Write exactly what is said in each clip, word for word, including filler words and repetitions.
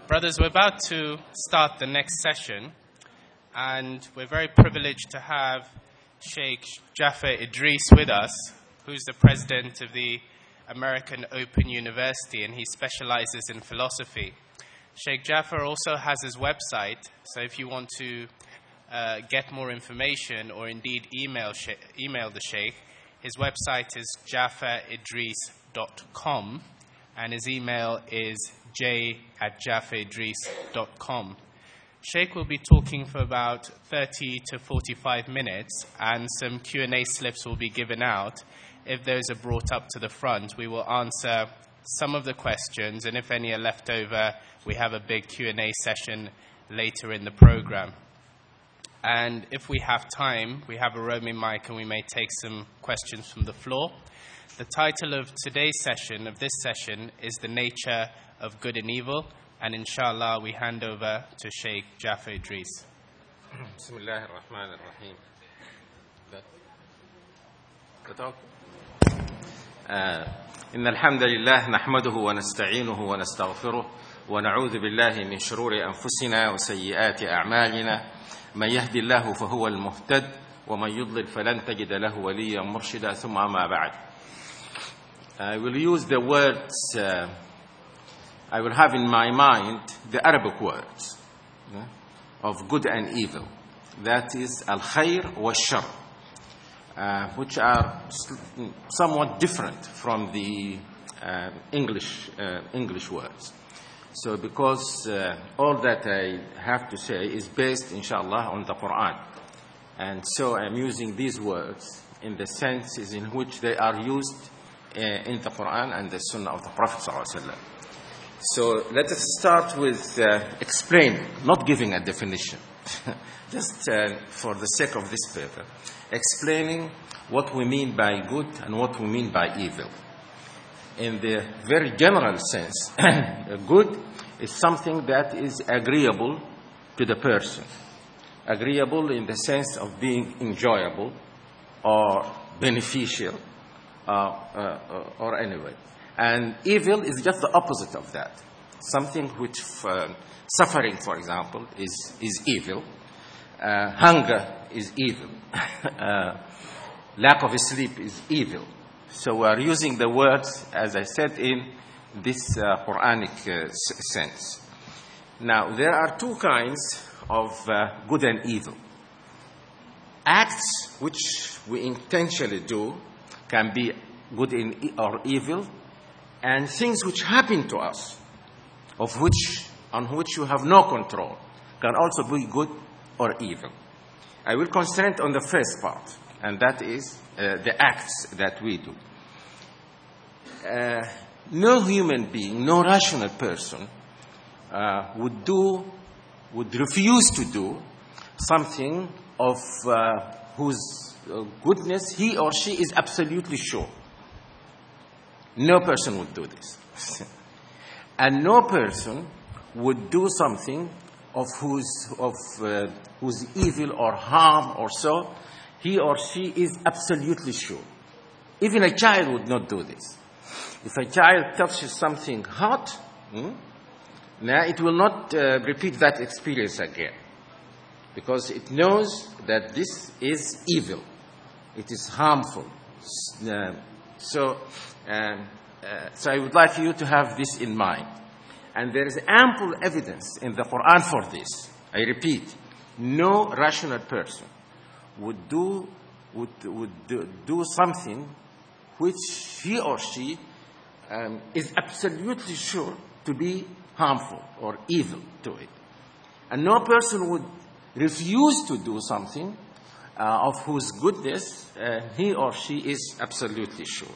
Brothers, we're about to start the next session, and we're very privileged to have Sheikh Jaffer Idris with us, who's the president of the American Open University, and he specializes in philosophy. Sheikh Jaffer also has his website, so if you want to uh, get more information or indeed email, email the Sheikh, his website is jaffer idris dot com, and his email is j at jaffer idris dot com. Sheikh will be talking for about thirty to forty-five minutes, and some Q and A slips will be given out. If those are brought up to the front, we will answer some of the questions, and if any are left over, we have a big Q and A session later in the program. And if we have time, we have a roaming mic and we may take some questions from the floor. The title of today's session, of this session, is The Nature of Good and Evil. And inshallah, we hand over to Sheikh Jaffer Idris. Bismillah ar-Rahman ar-Rahim. إن الحمد لله نحمده ونستعينه ونستغفره ونعوذ بالله من شرور أنفسنا وسيئات أعمالنا من يهد الله فهو المهتد ومن يضلل فلن تجد له وليا مرشدا ثم ما بعد. I will use the words uh, I will have in my mind the Arabic words yeah, of good and evil. That is al-khair wa shar, uh, which are somewhat different from the uh, English uh, English words. So because uh, all that I have to say is based, inshallah, on the Quran. And so I'm using these words in the senses in which they are used uh, in the Quran and the Sunnah of the Prophet sallallahu alaihi wasallam. So let us start with uh, explaining, not giving a definition, just uh, for the sake of this paper, explaining what we mean by good and what we mean by evil. In the very general sense, good is something that is agreeable to the person. Agreeable in the sense of being enjoyable or beneficial uh, uh, or anyway. And evil is just the opposite of that. Something which, uh, suffering, for example, is, is evil. Uh, hunger is evil. uh, lack of sleep is evil. So we are using the words, as I said, in this uh, Quranic uh, sense. Now, there are two kinds of uh, good and evil. Acts which we intentionally do can be good or evil, and things which happen to us, of which, on which you have no control, can also be good or evil. I will concentrate on the first part, and that is uh, the acts that we do. Uh, no human being, no rational person uh, would do, would refuse to do something of uh, whose uh, goodness he or she is absolutely sure. No person would do this. And no person would do something of whose, of, uh, whose evil or harm or so, he or she is absolutely sure. Even a child would not do this. If a child touches something hot, hmm, now it will not uh, repeat that experience again, because it knows that this is evil. It is harmful. Uh, so, um, uh, so I would like you to have this in mind. And there is ample evidence in the Quran for this. I repeat, no rational person would do would would do, do something which he or she um, is absolutely sure to be harmful or evil to it. And no person would refuse to do something uh, of whose goodness uh, he or she is absolutely sure.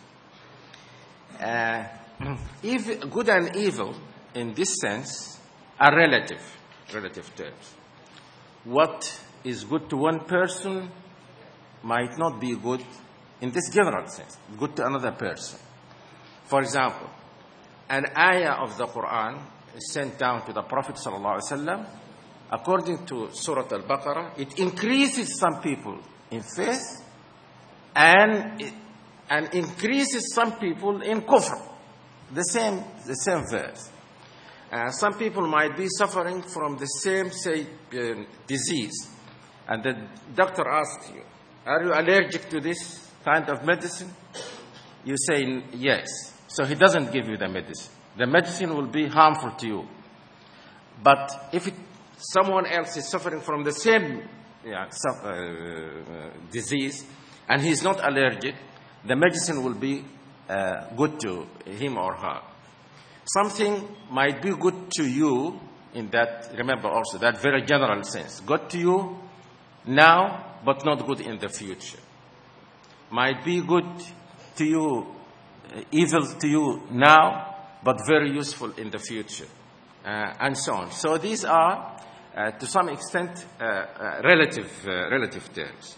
Uh, evil, good and evil, in this sense, are relative, relative terms. What is good to one person might not be good in this general sense, good to another person. For example, an ayah of the Quran is sent down to the Prophet sallallahu alaihi wasallam. According to Surah Al-Baqarah, it increases some people in faith and it, and increases some people in kufr. The same, the same verse. Uh, some people might be suffering from the same, say, uh, disease. And the doctor asks you, are you allergic to this kind of medicine? You say yes. So he doesn't give you the medicine. The medicine will be harmful to you. But if it, someone else is suffering from the same yeah, su- uh, disease and he's not allergic, the medicine will be uh, good to him or her. Something might be good to you in that, remember also, that very general sense. Good to you now, but not good in the future. Might be good to you, uh, evil to you now, but very useful in the future, uh, and so on. So these are, uh, to some extent, uh, uh, relative, uh, relative terms.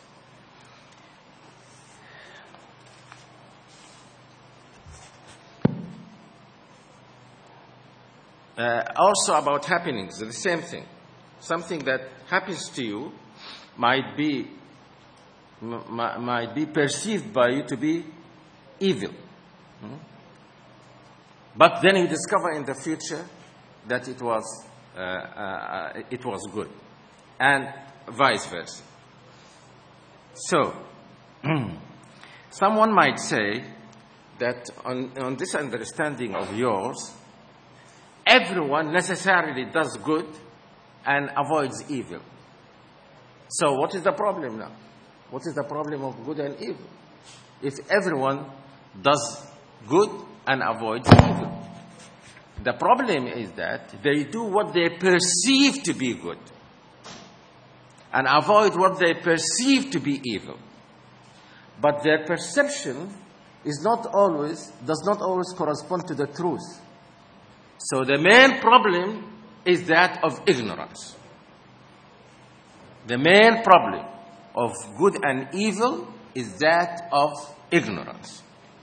Uh, also about happenings, the same thing. Something that happens to you might be m- might be perceived by you to be evil. Hmm? But then you discover in the future that it was uh, uh, it was good, and vice versa. So, someone might say that on, on this understanding of yours, everyone necessarily does good and avoids evil. So what is the problem now? What is the problem of good and evil? If everyone does good and avoids evil. The problem is that they do what they perceive to be good and avoid what they perceive to be evil. But their perception is not always, does not always correspond to the truth. So the main problem is that of ignorance. The main problem of good and evil is that of ignorance.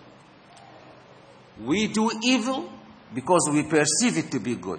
We do evil because we perceive it to be good.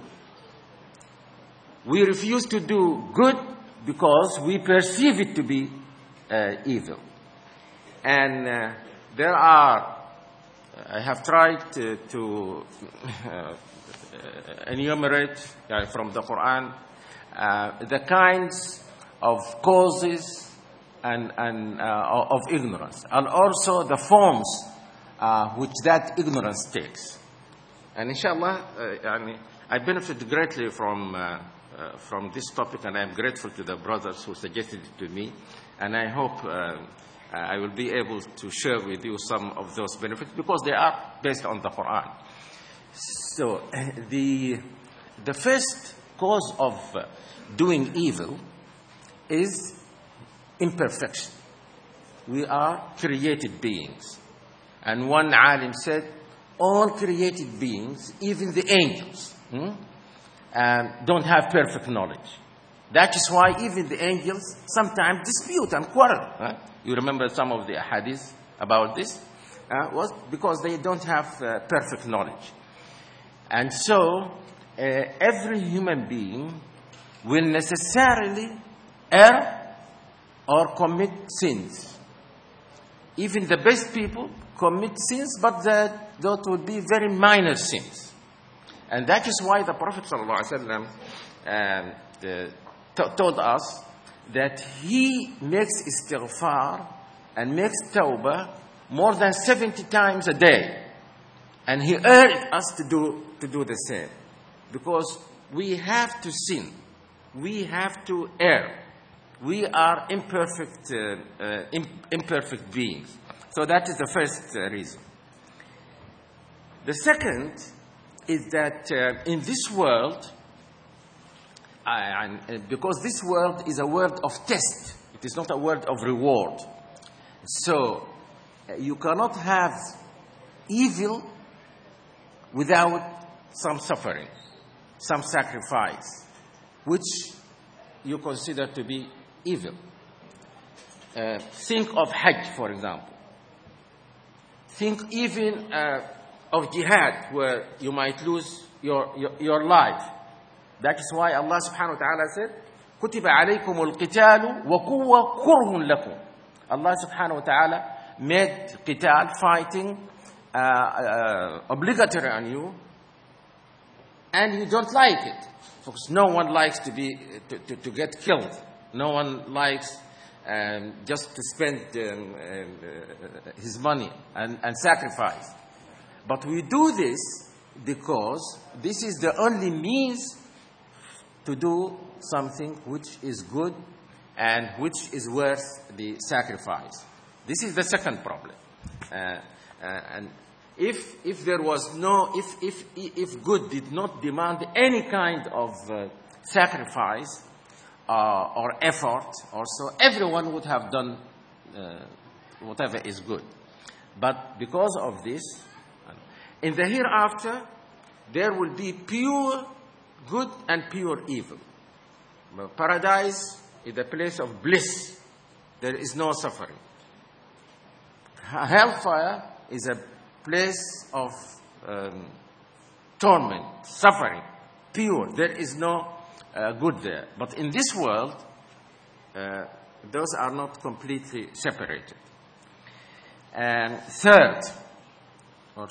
We refuse to do good because we perceive it to be uh, evil. And uh, there are, I have tried to, to uh, enumerate uh, from the Quran uh, the kinds of causes and, and uh, of ignorance, and also the forms uh, which that ignorance takes. And inshallah, uh, I benefit greatly from, uh, uh, from this topic, and I'm grateful to the brothers who suggested it to me, and I hope uh, I will be able to share with you some of those benefits because they are based on the Quran. So the, the first cause of uh, doing evil is imperfection. We are created beings. And one alim said, all created beings, even the angels, hmm, um, don't have perfect knowledge. That is why even the angels sometimes dispute and quarrel. Huh? You remember some of the hadiths about this? Uh, was because they don't have uh, perfect knowledge. And so, uh, every human being will necessarily err or commit sins. Even the best people commit sins, but that, that would be very minor sins. And that is why the Prophet ﷺ um, uh, told us that he makes istighfar and makes tawbah more than seventy times a day. And he urged us to do, to do the same. Because we have to sin. We have to err. We are imperfect, uh, uh, imperfect beings. So that is the first uh, reason. The second is that uh, in this world, uh, and because this world is a world of test, it is not a world of reward. So uh, you cannot have evil without some suffering, some sacrifice, which you consider to be evil. Uh, think of Hajj, for example. Think even uh, of jihad, where you might lose your, your, your life. That is why Allah subhanahu wa ta'ala said, كُتِبَ عَلَيْكُمُ الْقِتَالُ وَقُوَّ كُرْهٌ لَكُمْ. Allah subhanahu wa ta'ala made qital, fighting, uh, uh, obligatory on you, and you don't like it. Because no one likes to, be, to, to, to get killed. No one likes um, just to spend um, uh, his money and, and sacrifice. But we do this because this is the only means to do something which is good and which is worth the sacrifice. This is the second problem. Uh, uh, and if, if there was no, if, if, if good did not demand any kind of uh, sacrifice uh, or effort or so, everyone would have done uh, whatever is good. But because of this, in the hereafter, there will be pure good and pure evil. Paradise is a place of bliss. There is no suffering. Hellfire is a place of um, torment, suffering, pure. There is no uh, good there. But in this world, uh, those are not completely separated. And third, or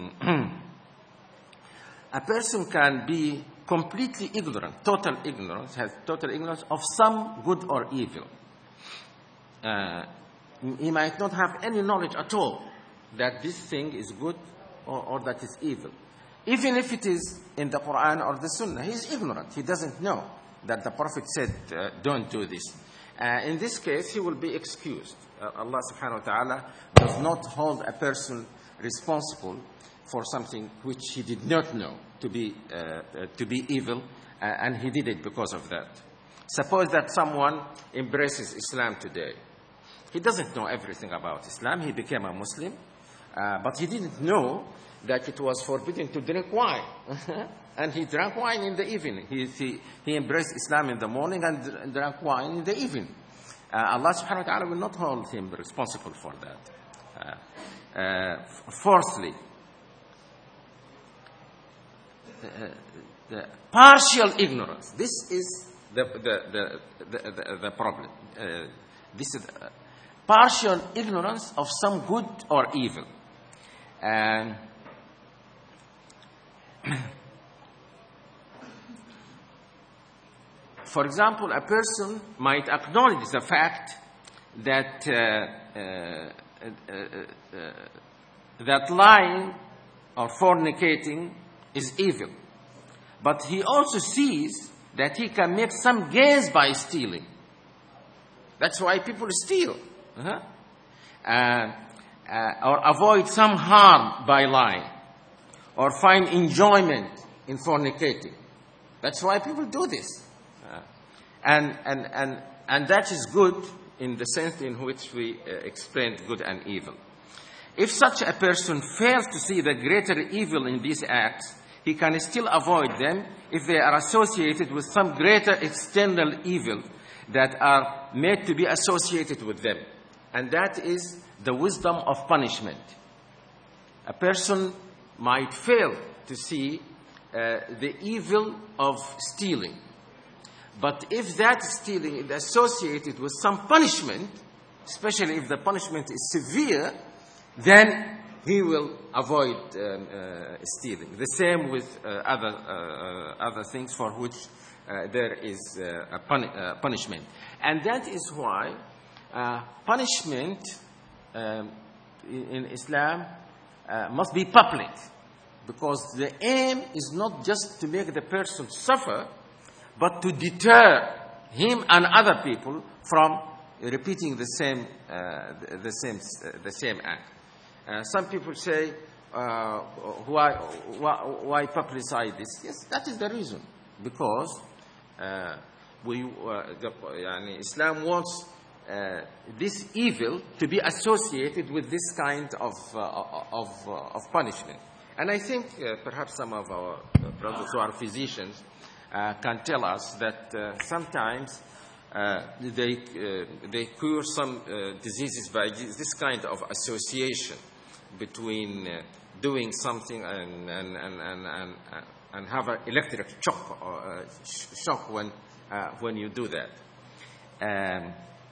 a person can be completely ignorant, total ignorance, has total ignorance of some good or evil. Uh, he might not have any knowledge at all that this thing is good or, or that is evil. Even if it is in the Quran or the Sunnah, he is ignorant. He doesn't know that the Prophet said, uh, don't do this. Uh, in this case, he will be excused. Uh, Allah subhanahu wa ta'ala does not hold a person responsible for something which he did not know to be, uh, uh, to be evil, uh, and he did it because of that. Suppose that someone embraces Islam today. He doesn't know everything about Islam. He became a Muslim, uh, but he didn't know that it was forbidden to drink wine. And he drank wine in the evening. He, he, he embraced Islam in the morning and drank wine in the evening. Uh, Allah subhanahu wa ta'ala will not hold him responsible for that. Uh, uh, fourthly, uh, the partial ignorance. This is the, the, the, the, the, the problem. Uh, this is uh, partial ignorance of some good or evil. And for example, a person might acknowledge the fact that uh, uh, uh, uh, that lying or fornicating is evil, but he also sees that he can make some gains by stealing. That's why people steal, uh-huh. uh, uh, or avoid some harm by lying, or find enjoyment in fornicating. That's why people do this. Uh, and, and, and, and that is good in the sense in which we uh, explained good and evil. If such a person fails to see the greater evil in these acts, he can still avoid them if they are associated with some greater external evil that are made to be associated with them. And that is the wisdom of punishment. A person might fail to see uh, the evil of stealing. But if that stealing is associated with some punishment, especially if the punishment is severe, then he will avoid um, uh, stealing. The same with uh, other, uh, other things for which uh, there is uh, a puni- uh, punishment. And that is why uh, punishment um, in, in Islam uh, must be public. Because the aim is not just to make the person suffer, but to deter him and other people from repeating the same, uh, the, the same, uh, the same act. Uh, some people say, uh, why, why, why publicize this? Yes, that is the reason. Because uh, we, uh, the, yani Islam wants uh, this evil to be associated with this kind of, uh, of, uh, of punishment. And I think uh, perhaps some of our brothers who are physicians uh, can tell us that uh, sometimes uh, they, uh, they cure some uh, diseases by this kind of association between uh, doing something and, and, and, and, and, and have an electric shock, or, uh, sh- shock when, uh, when you do that. Um,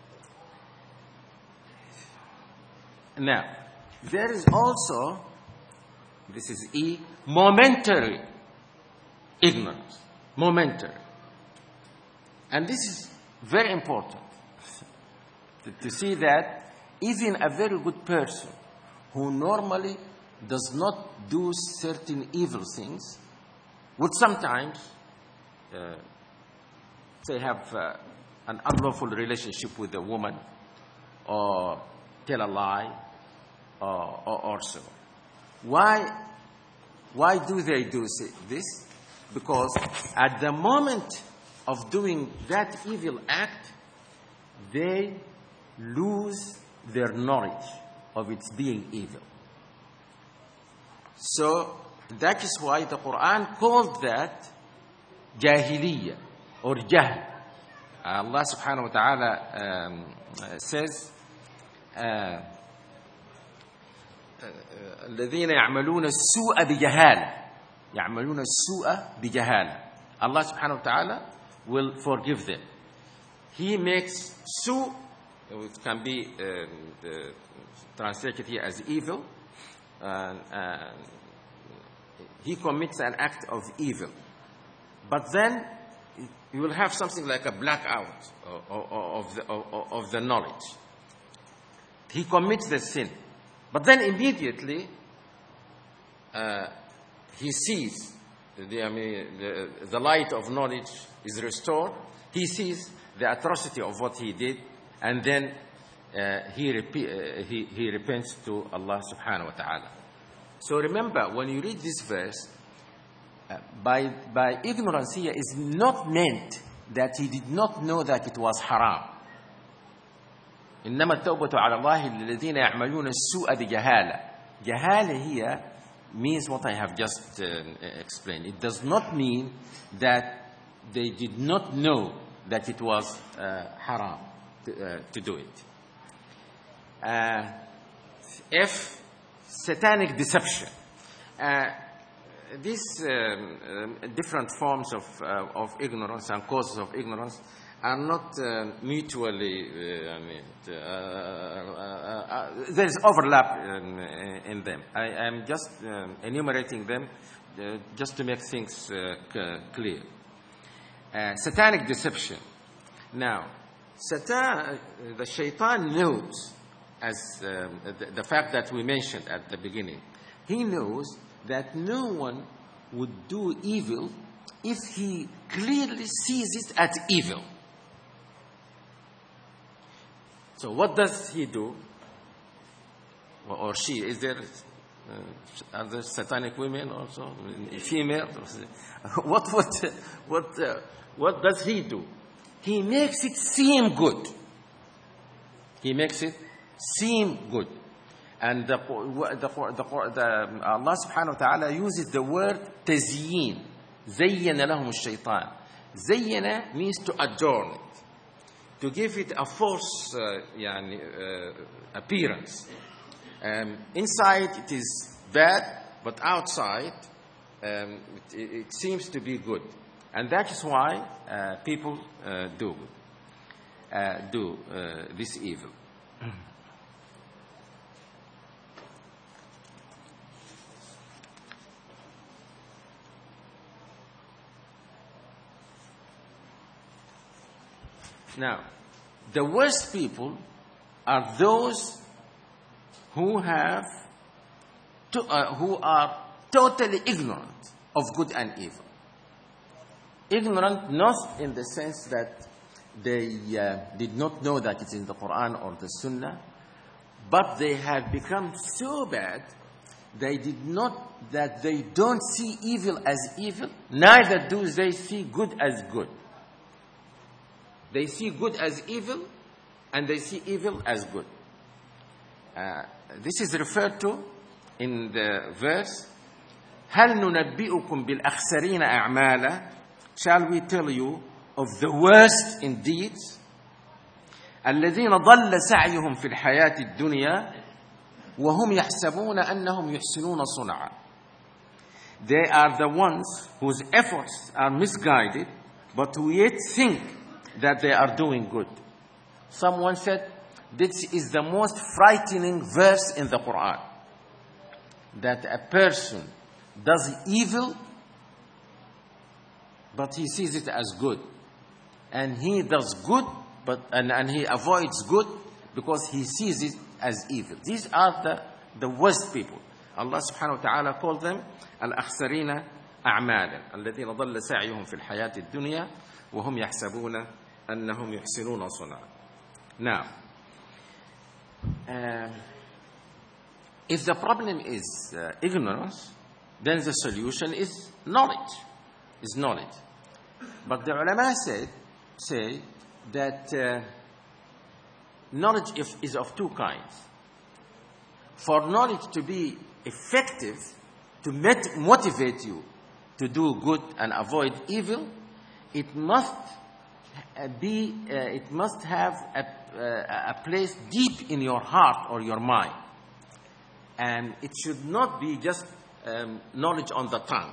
now, there is also, this is E, momentary ignorance, momentary. And this is very important to, to see that even a very good person who normally does not do certain evil things would sometimes, uh, say, have uh, an unlawful relationship with a woman, or tell a lie, or, or, or so. Why, why do they do this? Because at the moment of doing that evil act, they lose their knowledge of its being evil. So that is why the Quran called that jahiliyyah or jahl. Allah subhanahu wa ta'ala um, says, الذين يعملون السوء بجهالة يعملون السوء بجهالة. Allah subhanahu wa ta'ala will forgive them. He makes su, it can be uh, uh, translated here as evil. Uh, uh, he commits an act of evil. But then you will have something like a blackout of, of, the, of, of the knowledge. He commits the sin. But then immediately uh, he sees, the, I mean, the, the light of knowledge is restored. He sees the atrocity of what he did, and then uh, he, rep- uh, he, he repents to Allah subhanahu wa ta'ala. So remember, when you read this verse, uh, by, by ignorance here is not meant that he did not know that it was haram. إنما التوبة على الله للذين يعملون السوء بجهالة. Jahala here means what I have just uh, explained. It does not mean that they did not know that it was uh, haram to, uh, to do it. Uh, F, satanic deception. Uh, these um, um, different forms of, uh, of ignorance and causes of ignorance are not uh, mutually, uh, I mean, uh, uh, uh, there is overlap in, in them. I am just um, enumerating them uh, just to make things uh, c- clear. Uh, satanic deception. Now, Satan, the shaitan knows, as um, the, the fact that we mentioned at the beginning, he knows that no one would do evil if he clearly sees it as evil. So what does he do? Or she? Is there, uh, are there satanic women also? Female? What, what, what, uh, what does he do? He makes it seem good. He makes it seem good. And the, the, the, the, Allah subhanahu wa ta'ala uses the word tazyin. زين لهم الشيطان. زين means to adorn it, to give it a false uh, يعني, uh, appearance. Um, inside it is bad, but outside um, it, it seems to be good. And that is why uh, people uh, do, uh, do uh, this evil. Now, the worst people are those who have, to, uh, who are totally ignorant of good and evil. Ignorant not in the sense that they uh, did not know that it's in the Quran or the Sunnah, but they have become so bad they did not, that they don't see evil as evil, neither do they see good as good. They see good as evil, and they see evil as good. Uh, this is referred to in the verse, هَلْ نُنَبِّئُكُمْ بِالْأَخْسَرِينَ أَعْمَالًا. Shall we tell you of the worst in deeds? الَّذِينَ ضَلَّ سَعْيُهُمْ فِي الْحَيَاةِ الدُّنْيَا وَهُمْ يَحْسَبُونَ أَنَّهُمْ يُحْسِنُونَ صُنْعًا. They are the ones whose efforts are misguided, but who yet think that they are doing good. Someone said, this is the most frightening verse in the Quran. That a person does evil but he sees it as good. And he does good, but and, and he avoids good because he sees it as evil. These are the, the worst people. Allah subhanahu wa ta'ala called them al-akhsarina a'malan alladhina dhalla sa'yuhum fil hayati ad-dunya wa hum yahsabuna annahum yuhsinuna sun'a. Now, uh, if the problem is uh, ignorance, then the solution is knowledge. Is knowledge. But the ulama said, say that uh, knowledge is, is of two kinds. For knowledge to be effective, to met, motivate you to do good and avoid evil, it must uh, be, uh, it must have a, uh, a place deep in your heart or your mind. And it should not be just um, knowledge on the tongue.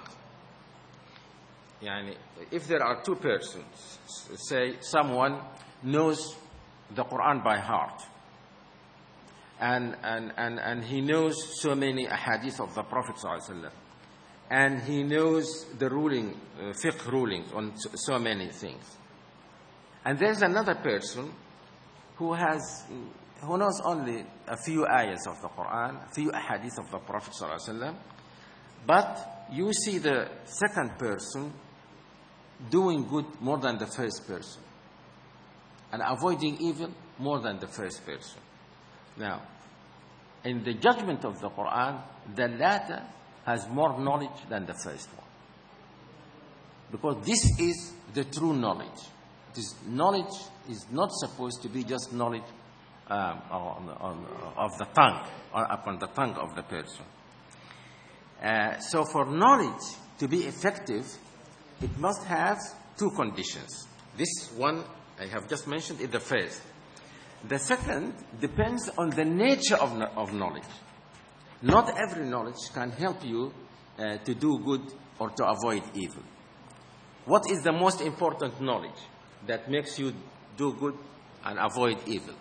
Yani, if there are two persons, say someone knows the Quran by heart, and, and, and, and he knows so many ahadith of the Prophet ﷺ, and he knows the ruling, uh, fiqh rulings on so, so many things. And there's another person who has, who knows only a few ayahs of the Quran, a few ahadith of the Prophet ﷺ, but you see the second person doing good more than the first person, and avoiding evil more than the first person. Now, in the judgment of the Quran, the latter has more knowledge than the first one. Because this is the true knowledge. This knowledge is not supposed to be just knowledge um, on, on, of the tongue, or upon the tongue of the person. Uh, so for knowledge to be effective, it must have two conditions. This one I have just mentioned is the first. The second depends on the nature of, of knowledge. Not every knowledge can help you uh, to do good or to avoid evil. What is the most important knowledge that makes you do good and avoid evil?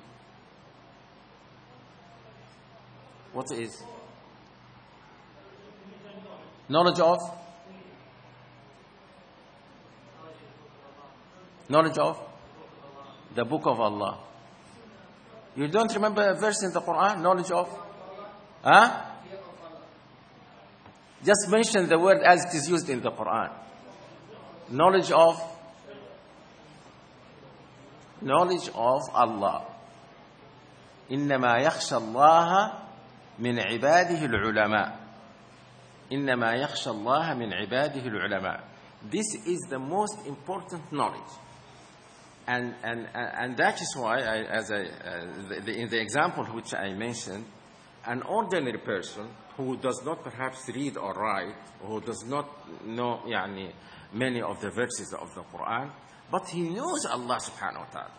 What is? Knowledge of? Knowledge of? The Book of Allah. You don't remember a verse in the Quran? Knowledge of? Huh? Just mention the word as it is used in the Quran. Knowledge of? Knowledge of Allah. إنما يخشى الله من عباده العلماء. إنما يخشى الله من عباده العلماء. This is the most important knowledge. And, and, and that is why, I, as I, uh, the, the, in the example which I mentioned, an ordinary person who does not perhaps read or write, who does not know yani, many of the verses of the Quran, but he knows Allah subhanahu wa ta'ala.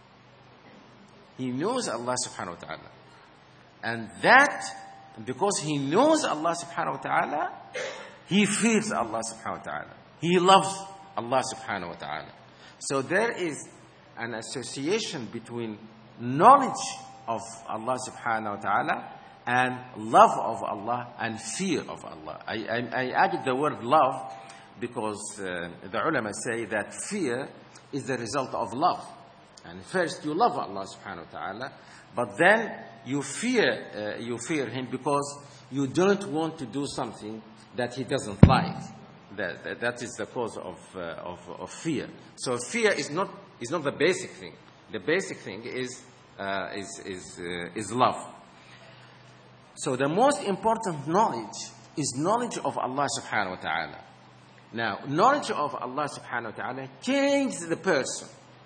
He knows Allah subhanahu wa ta'ala. And that, because he knows Allah subhanahu wa ta'ala, he fears Allah subhanahu wa ta'ala. He loves Allah subhanahu wa ta'ala. So there is an association between knowledge of Allah subhanahu wa ta'ala and love of Allah and fear of Allah. I, I, I added the word love because uh, the ulama say that fear is the result of love. And first you love Allah subhanahu wa ta'ala, but then you fear, uh, you fear Him because you don't want to do something that He doesn't like. That, that, that is the cause of, uh, of, of fear. So fear is not, is not the basic thing. The basic thing is, uh, is, is, uh, is love. So the most important knowledge is knowledge of Allah subhanahu wa ta'ala. Now, knowledge of Allah subhanahu wa ta'ala changes the person.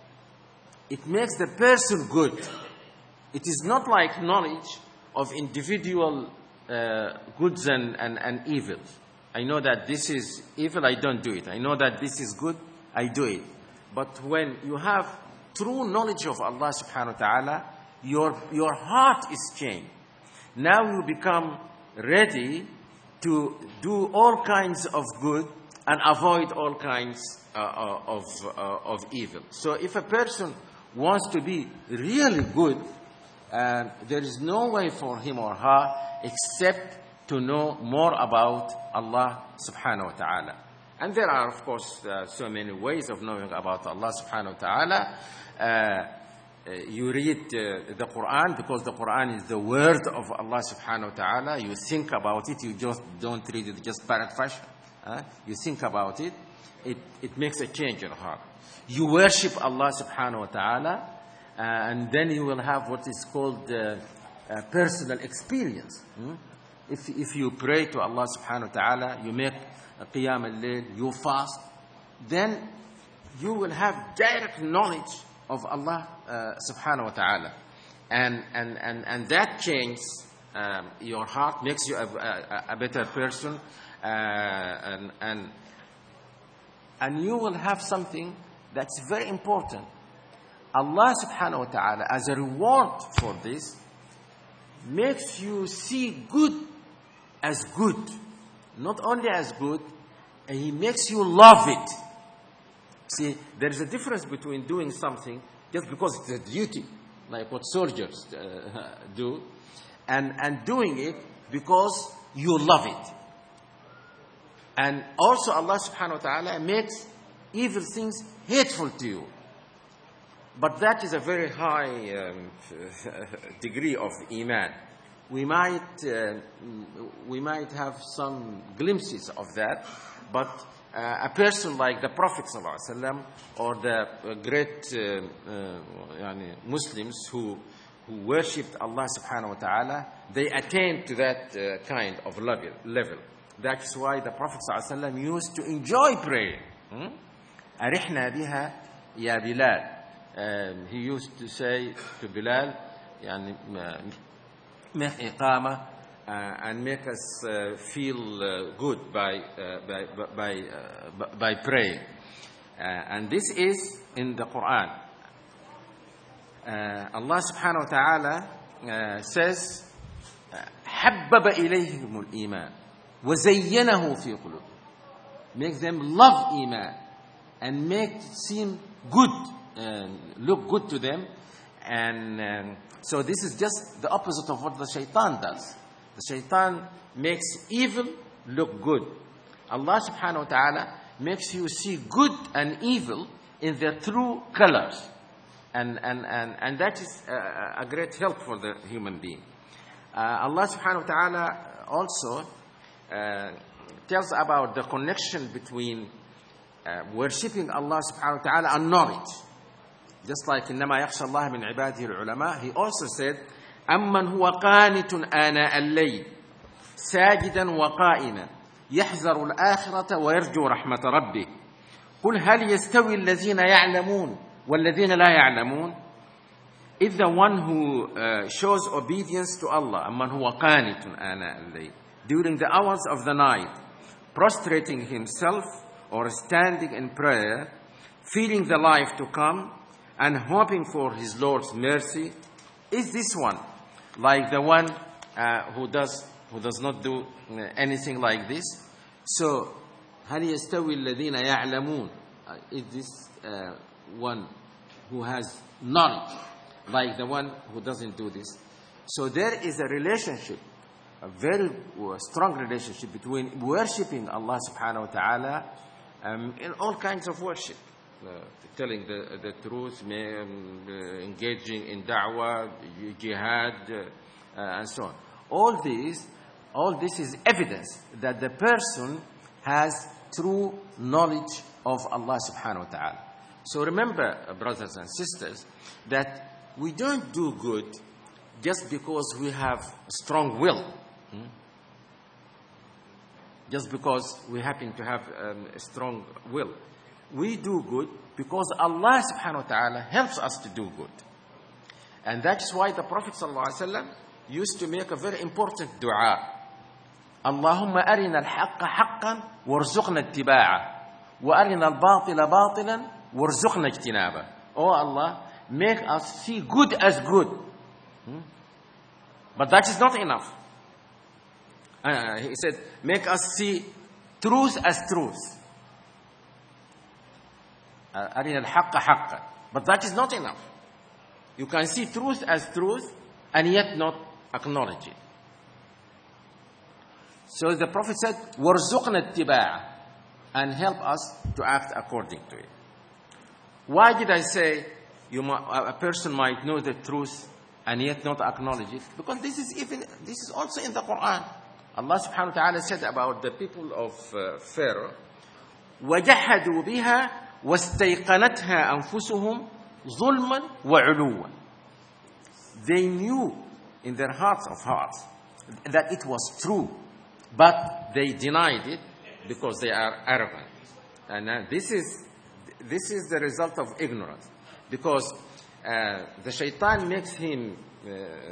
It makes the person good. It is not like knowledge of individual uh, goods and, and, and evils. I know that this is evil, I don't do it. I know that this is good, I do it. But when you have true knowledge of Allah subhanahu wa ta'ala, your, your heart is changed. Now you become ready to do all kinds of good and avoid all kinds uh, of, uh, of evil. So if a person wants to be really good, uh, there is no way for him or her except to know more about Allah subhanahu wa ta'ala. And there are, of course, uh, so many ways of knowing about Allah subhanahu wa ta'ala. Uh, uh, you read uh, the Quran, because the Quran is the word of Allah subhanahu wa ta'ala. You think about it, you just don't read it just parrot fashion. Uh, you think about it, it, it makes a change in your heart. You worship Allah subhanahu wa ta'ala, uh, and then you will have what is called uh, uh, personal experience. Hmm? If, if you pray to Allah subhanahu wa ta'ala, you make qiyam al-layl, you fast, then you will have direct knowledge of Allah uh, subhanahu wa ta'ala. And, and, and, and that changes um, your heart, makes you a, a, a better person, uh, and, and, and you will have something that's very important. Allah subhanahu wa ta'ala, as a reward for this, makes you see good as good. Not only as good, and He makes you love it. See, there is a difference between doing something just because it's a duty, like what soldiers uh, do, and, and doing it because you love it. And also Allah subhanahu wa ta'ala makes evil things hateful to you. But that is a very high um, degree of iman. We might, uh, we might have some glimpses of that, but uh, a person like the Prophet ﷺ or the uh, great uh, uh, yani Muslims who, who worshipped Allah subhanahu wa ta'ala, they attained to that uh, kind of level. level. That's why the Prophet ﷺ used to enjoy praying. Hmm? أرحنا بها يا بلال. Um, he used to say to Bilal, يعني, make iqamah uh, and make us uh, feel uh, good by, uh, by, by, uh, by praying. Uh, and this is in the Quran. Uh, Allah subhanahu wa ta'ala uh, says, حَبَّبَ إِلَيْهِمُ الْإِيمَانِ وَزَيَّنَهُ فِي قُلُوبِهِمْ. Make them love Iman and make seem good. Um, look good to them, and um, so this is just the opposite of what the shaitan does. The shaitan makes evil look good. Allah subhanahu wa ta'ala makes you see good and evil in their true colors, and and and, and that is a, a great help for the human being. uh, Allah subhanahu wa ta'ala also uh, tells about the connection between uh, worshipping Allah subhanahu wa ta'ala and knowledge. Just like إنما يخشى الله من عباده العلماء, he also said أمن هو قانت آناء الليل ساجدا وقائما يحذر الآخرة ويرجو رحمة ربه قل هل يستوي الذين يعلمون والذين لا يعلمون. If the one who uh, shows obedience to Allah, أمن هو قانت آناء الليل, during the hours of the night, prostrating himself or standing in prayer, feeling the life to come and hoping for his Lord's mercy, is this one like the one uh, who does who does not do uh, anything like this? So, هل يستوي الذين يعلمون? Uh, is this uh, one who has knowledge like the one who doesn't do this? So there is a relationship, a very uh, strong relationship between worshipping Allah subhanahu wa ta'ala um, in all kinds of worship. Uh, telling the, the truth, um, uh, engaging in da'wah, jihad, uh, uh, and so on. All these, all this is evidence that the person has true knowledge of Allah subhanahu wa ta'ala. So remember, uh, brothers and sisters, that we don't do good just because we have strong will. Hmm? Just because we happen to have um, a strong will. We do good because Allah subhanahu wa ta'ala helps us to do good. And that's why the Prophet sallallahu alaihi wasallam used to make a very important dua. Allahumma arina al-haqqa haqqan warzuqna ittiba'ah wa arina al-batila batilan warzuqna ijtinaba. Oh Allah, make us see good as good. Hmm? But that is not enough. Uh, he said, make us see truth as truth. أرنا الحق حقا. But that is not enough. You can see truth as truth and yet not acknowledge it. So the Prophet said, وَارْزُقْنَا اتِّبَاعًا. and help us to act according to it. Why did I say you might, a person might know the truth and yet not acknowledge it? Because this is even this is also in the Quran. Allah subhanahu wa ta'ala said about the people of uh, Pharaoh, وَجَحَدُوا بِهَا وَاسْتَيْقَنَتْهَا أَنفُسُهُمْ ظُلْمًا وَعُلُوًّا. They knew in their hearts of hearts that it was true, but they denied it because they are arrogant. And uh, this is this is the result of ignorance, because uh, the shaitan makes him uh,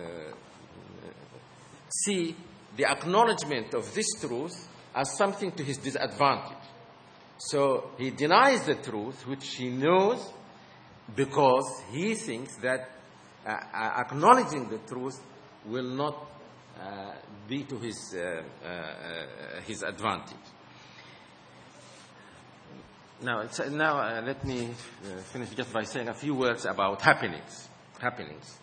see the acknowledgement of this truth as something to his disadvantage. So he denies the truth, which he knows, because he thinks that uh, acknowledging the truth will not uh, be to his, uh, uh, his advantage. Now, it's, uh, now uh, let me uh, finish just by saying a few words about happenings. Happenings.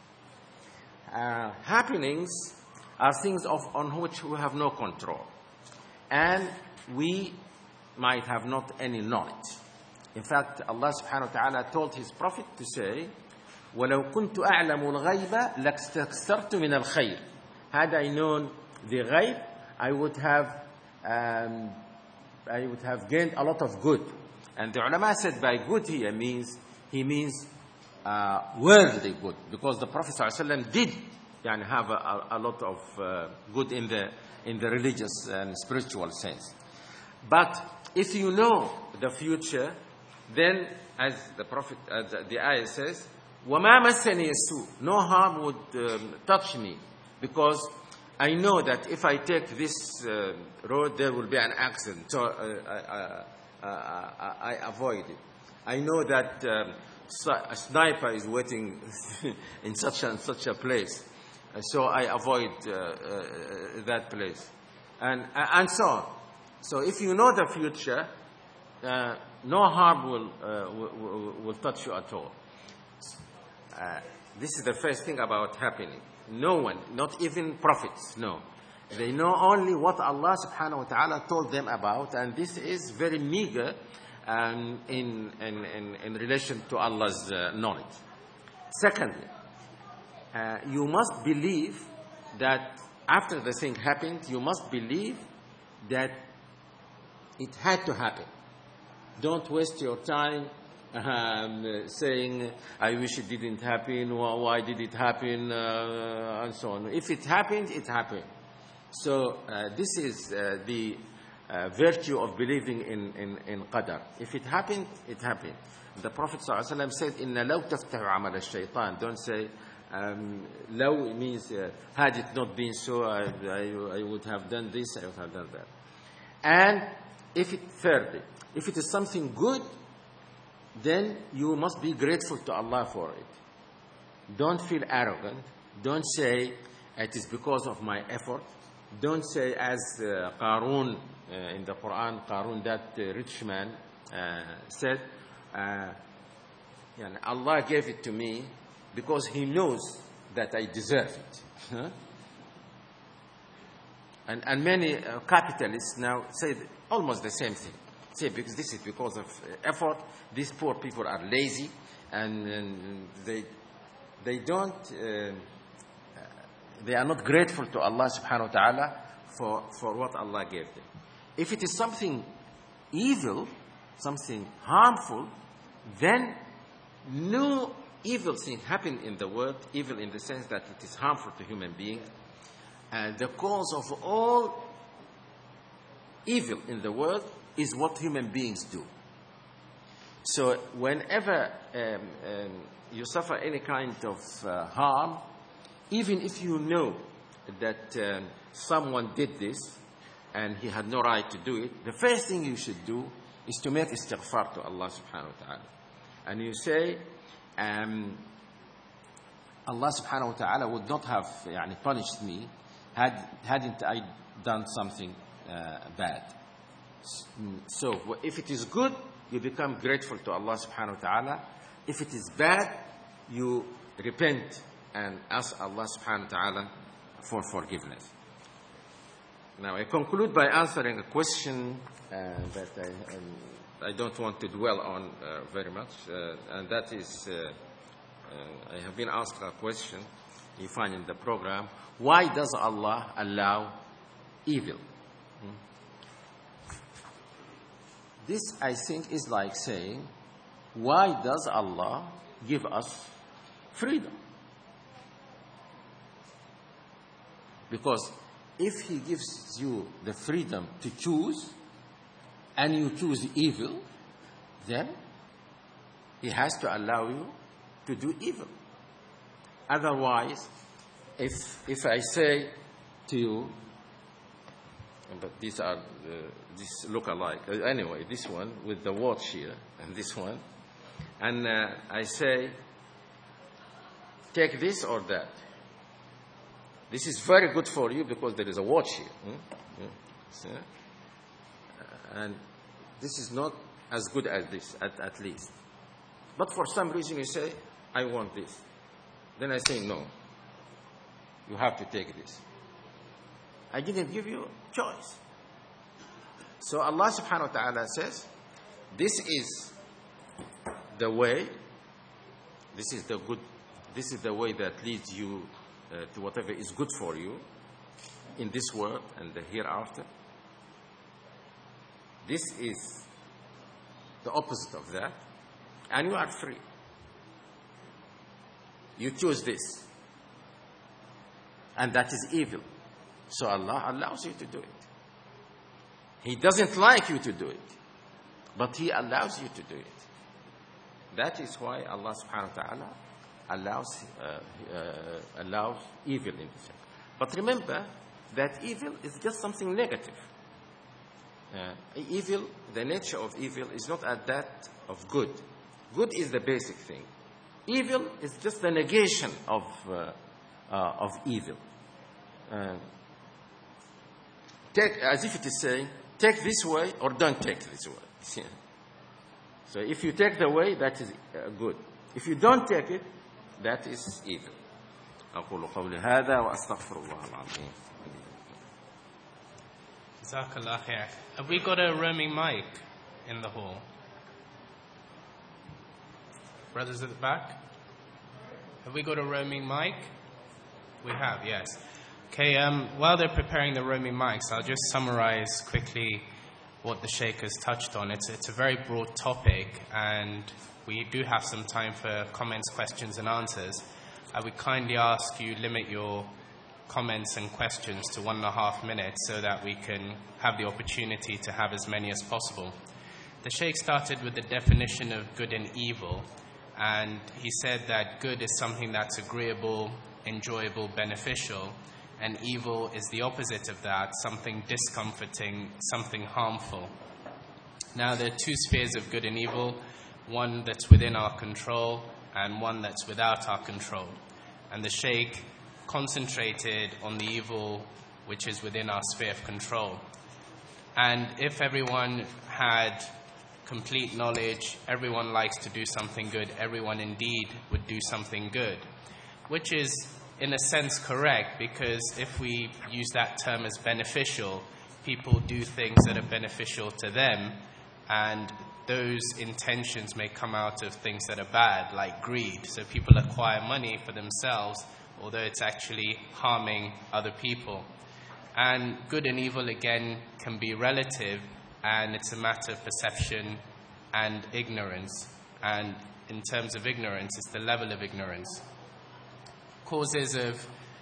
Uh, happenings are things of, on which we have no control, and we might have not any knowledge. In fact, Allah subhanahu wa ta'ala told his prophet to say, وَلَوْ كُنْتُ أَعْلَمُ الْغَيْبَ لَاسْتَكْثَرْتُ مِنَ الْخَيْرِ. Had I known the ghaib, I would have um, I would have gained a lot of good. And the ulama said by good here means he means uh, worldly good, because the Prophet ﷺ did yani, have a, a lot of uh, good in the in the religious and spiritual sense. But if you know the future, then as the Prophet, as the ayah says, وَمَا مَسَّنِيَ السُّوءُ, no harm would um, touch me, because I know that if I take this uh, road, there will be an accident, so uh, I, I, I, I avoid it. I know that um, a sniper is waiting in such and such a place, so I avoid uh, uh, that place, and and so on. So if you know the future, uh, no harm will, uh, will will touch you at all. Uh, this is the first thing about happening. No one, not even prophets, know. They know only what Allah subhanahu wa ta'ala told them about, and this is very meager um, in, in, in, in relation to Allah's uh, knowledge. Secondly, uh, you must believe that after the thing happened, you must believe that it had to happen. Don't waste your time um, saying, I wish it didn't happen, or why did it happen, uh, and so on. If it happened, it happened. So uh, this is uh, the uh, virtue of believing in, in, in qadar. If it happened, it happened. The Prophet ﷺ said, إِنَّ لَوْ تَفْتَحُ عَمَلَ الشَّيْطَانِ. Don't say, um, لو means, uh, had it not been so, I, I, I would have done this, I would have done that. And if it, thirdly, if it is something good, then you must be grateful to Allah for it. Don't feel arrogant. Don't say, it is because of my effort. Don't say, as uh, Qarun uh, in the Quran, Qarun, that uh, rich man, uh, said, uh, Allah gave it to me because He knows that I deserve it. Huh? And, and many uh, capitalists now say almost the same thing. Say, because this is because of effort. These poor people are lazy, and, and they they don't. Uh, they are not grateful to Allah subhanahu wa ta'ala for, for what Allah gave them. If it is something evil, something harmful, then no evil thing happen in the world, evil in the sense that it is harmful to human beings. And the cause of all evil in the world is what human beings do. So whenever um, um, you suffer any kind of uh, harm, even if you know that um, someone did this and he had no right to do it, the first thing you should do is to make istighfar to Allah subhanahu wa ta'ala. And you say, um, Allah subhanahu wa ta'ala would not have yani, punished me had, hadn't I done something uh, bad. So if it is good, you become grateful to Allah subhanahu wa ta'ala. If it is bad, you repent and ask Allah subhanahu wa ta'ala for forgiveness. Now, I conclude by answering a question uh, that I, um, I don't want to dwell on uh, very much, uh, and that is, uh, uh, I have been asked a question you find in the program: why does Allah allow evil? Hmm? This, I think, is like saying, why does Allah give us freedom? Because if He gives you the freedom to choose, and you choose evil, then He has to allow you to do evil. Otherwise, if if I say to you, but these are uh, these look alike. Uh, anyway, this one with the watch here, and this one, and uh, I say, take this or that. This is very good for you because there is a watch here. Hmm? Hmm? See? And this is not as good as this, at, at least. But for some reason you say, I want this. Then I say, no. You have to take this. I didn't give you choice. So Allah subhanahu wa ta'ala says, this is the way, this is the good, this is the way that leads you uh, to whatever is good for you in this world and the hereafter. This is the opposite of that, and you are free. You choose this, and that is evil. So Allah allows you to do it. He doesn't like you to do it, but He allows you to do it. That is why Allah subhanahu wa ta'ala allows, uh, uh, allows evil in this. But remember that evil is just something negative. Uh, evil, the nature of evil is not at that of good. Good is the basic thing. Evil is just the negation of, uh, uh, of evil. Uh, take, as if it is saying, take this way or don't take this way. So if you take the way, that is uh, good. If you don't take it, that is evil. أقول قولي هذا وأستغفر الله العظيم. Jazakallah khair. Have we got a roaming mic in the hall? Brothers at the back? Have we got a roaming mic? We have, yes. Okay, um, while they're preparing the roaming mics, I'll just summarize quickly what the Sheikh has touched on. It's, it's a very broad topic, and we do have some time for comments, questions, and answers. I would kindly ask you limit your comments and questions to one and a half minutes so that we can have the opportunity to have as many as possible. The Sheikh started with the definition of good and evil, and he said that good is something that's agreeable, enjoyable, beneficial, and evil is the opposite of that, something discomforting, something harmful. Now, there are two spheres of good and evil, one that's within our control and one that's without our control. And the Sheikh concentrated on the evil which is within our sphere of control. And if everyone had complete knowledge, everyone likes to do something good, everyone indeed would do something good, which is in a sense correct, because if we use that term as beneficial, people do things that are beneficial to them, and those intentions may come out of things that are bad, like greed. So people acquire money for themselves, although it's actually harming other people. And good and evil, again, can be relative, and it's a matter of perception and ignorance. And in terms of ignorance, it's the level of ignorance. Causes of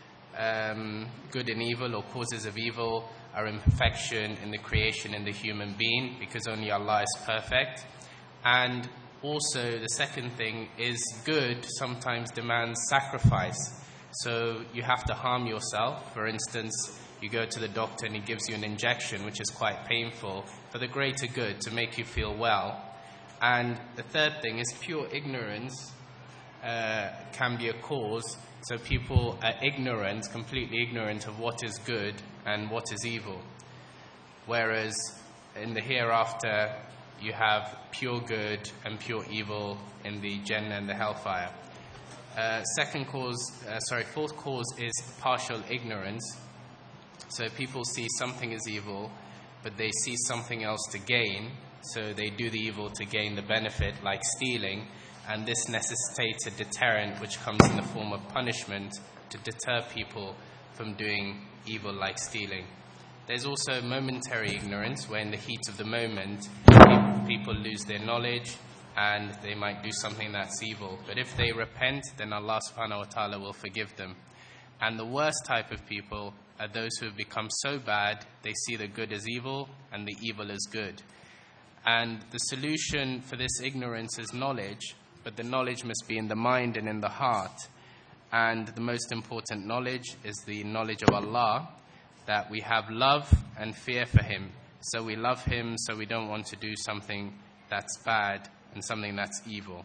um, good and evil, or causes of evil, are imperfection in the creation in the human being, because only Allah is perfect. And also, the second thing is good sometimes demands sacrifice. So you have to harm yourself. For instance, you go to the doctor and he gives you an injection, which is quite painful, for the greater good, to make you feel well. And the third thing is pure ignorance uh, can be a cause. So people are ignorant, completely ignorant of what is good and what is evil. Whereas in the hereafter, you have pure good and pure evil in the Jannah and the hellfire. Uh, second cause, uh, sorry, fourth cause is partial ignorance. So people see something as evil, but they see something else to gain, so they do the evil to gain the benefit, like stealing, and this necessitates a deterrent which comes in the form of punishment to deter people from doing evil like stealing. There's also momentary ignorance, where in the heat of the moment people lose their knowledge and they might do something that's evil. But if they repent, then Allah subhanahu wa ta'ala will forgive them. And the worst type of people are those who have become so bad they see the good as evil and the evil as good. And the solution for this ignorance is knowledge, but the knowledge must be in the mind and in the heart. And the most important knowledge is the knowledge of Allah, that we have love and fear for Him. So we love Him, so we don't want to do something that's bad and something that's evil.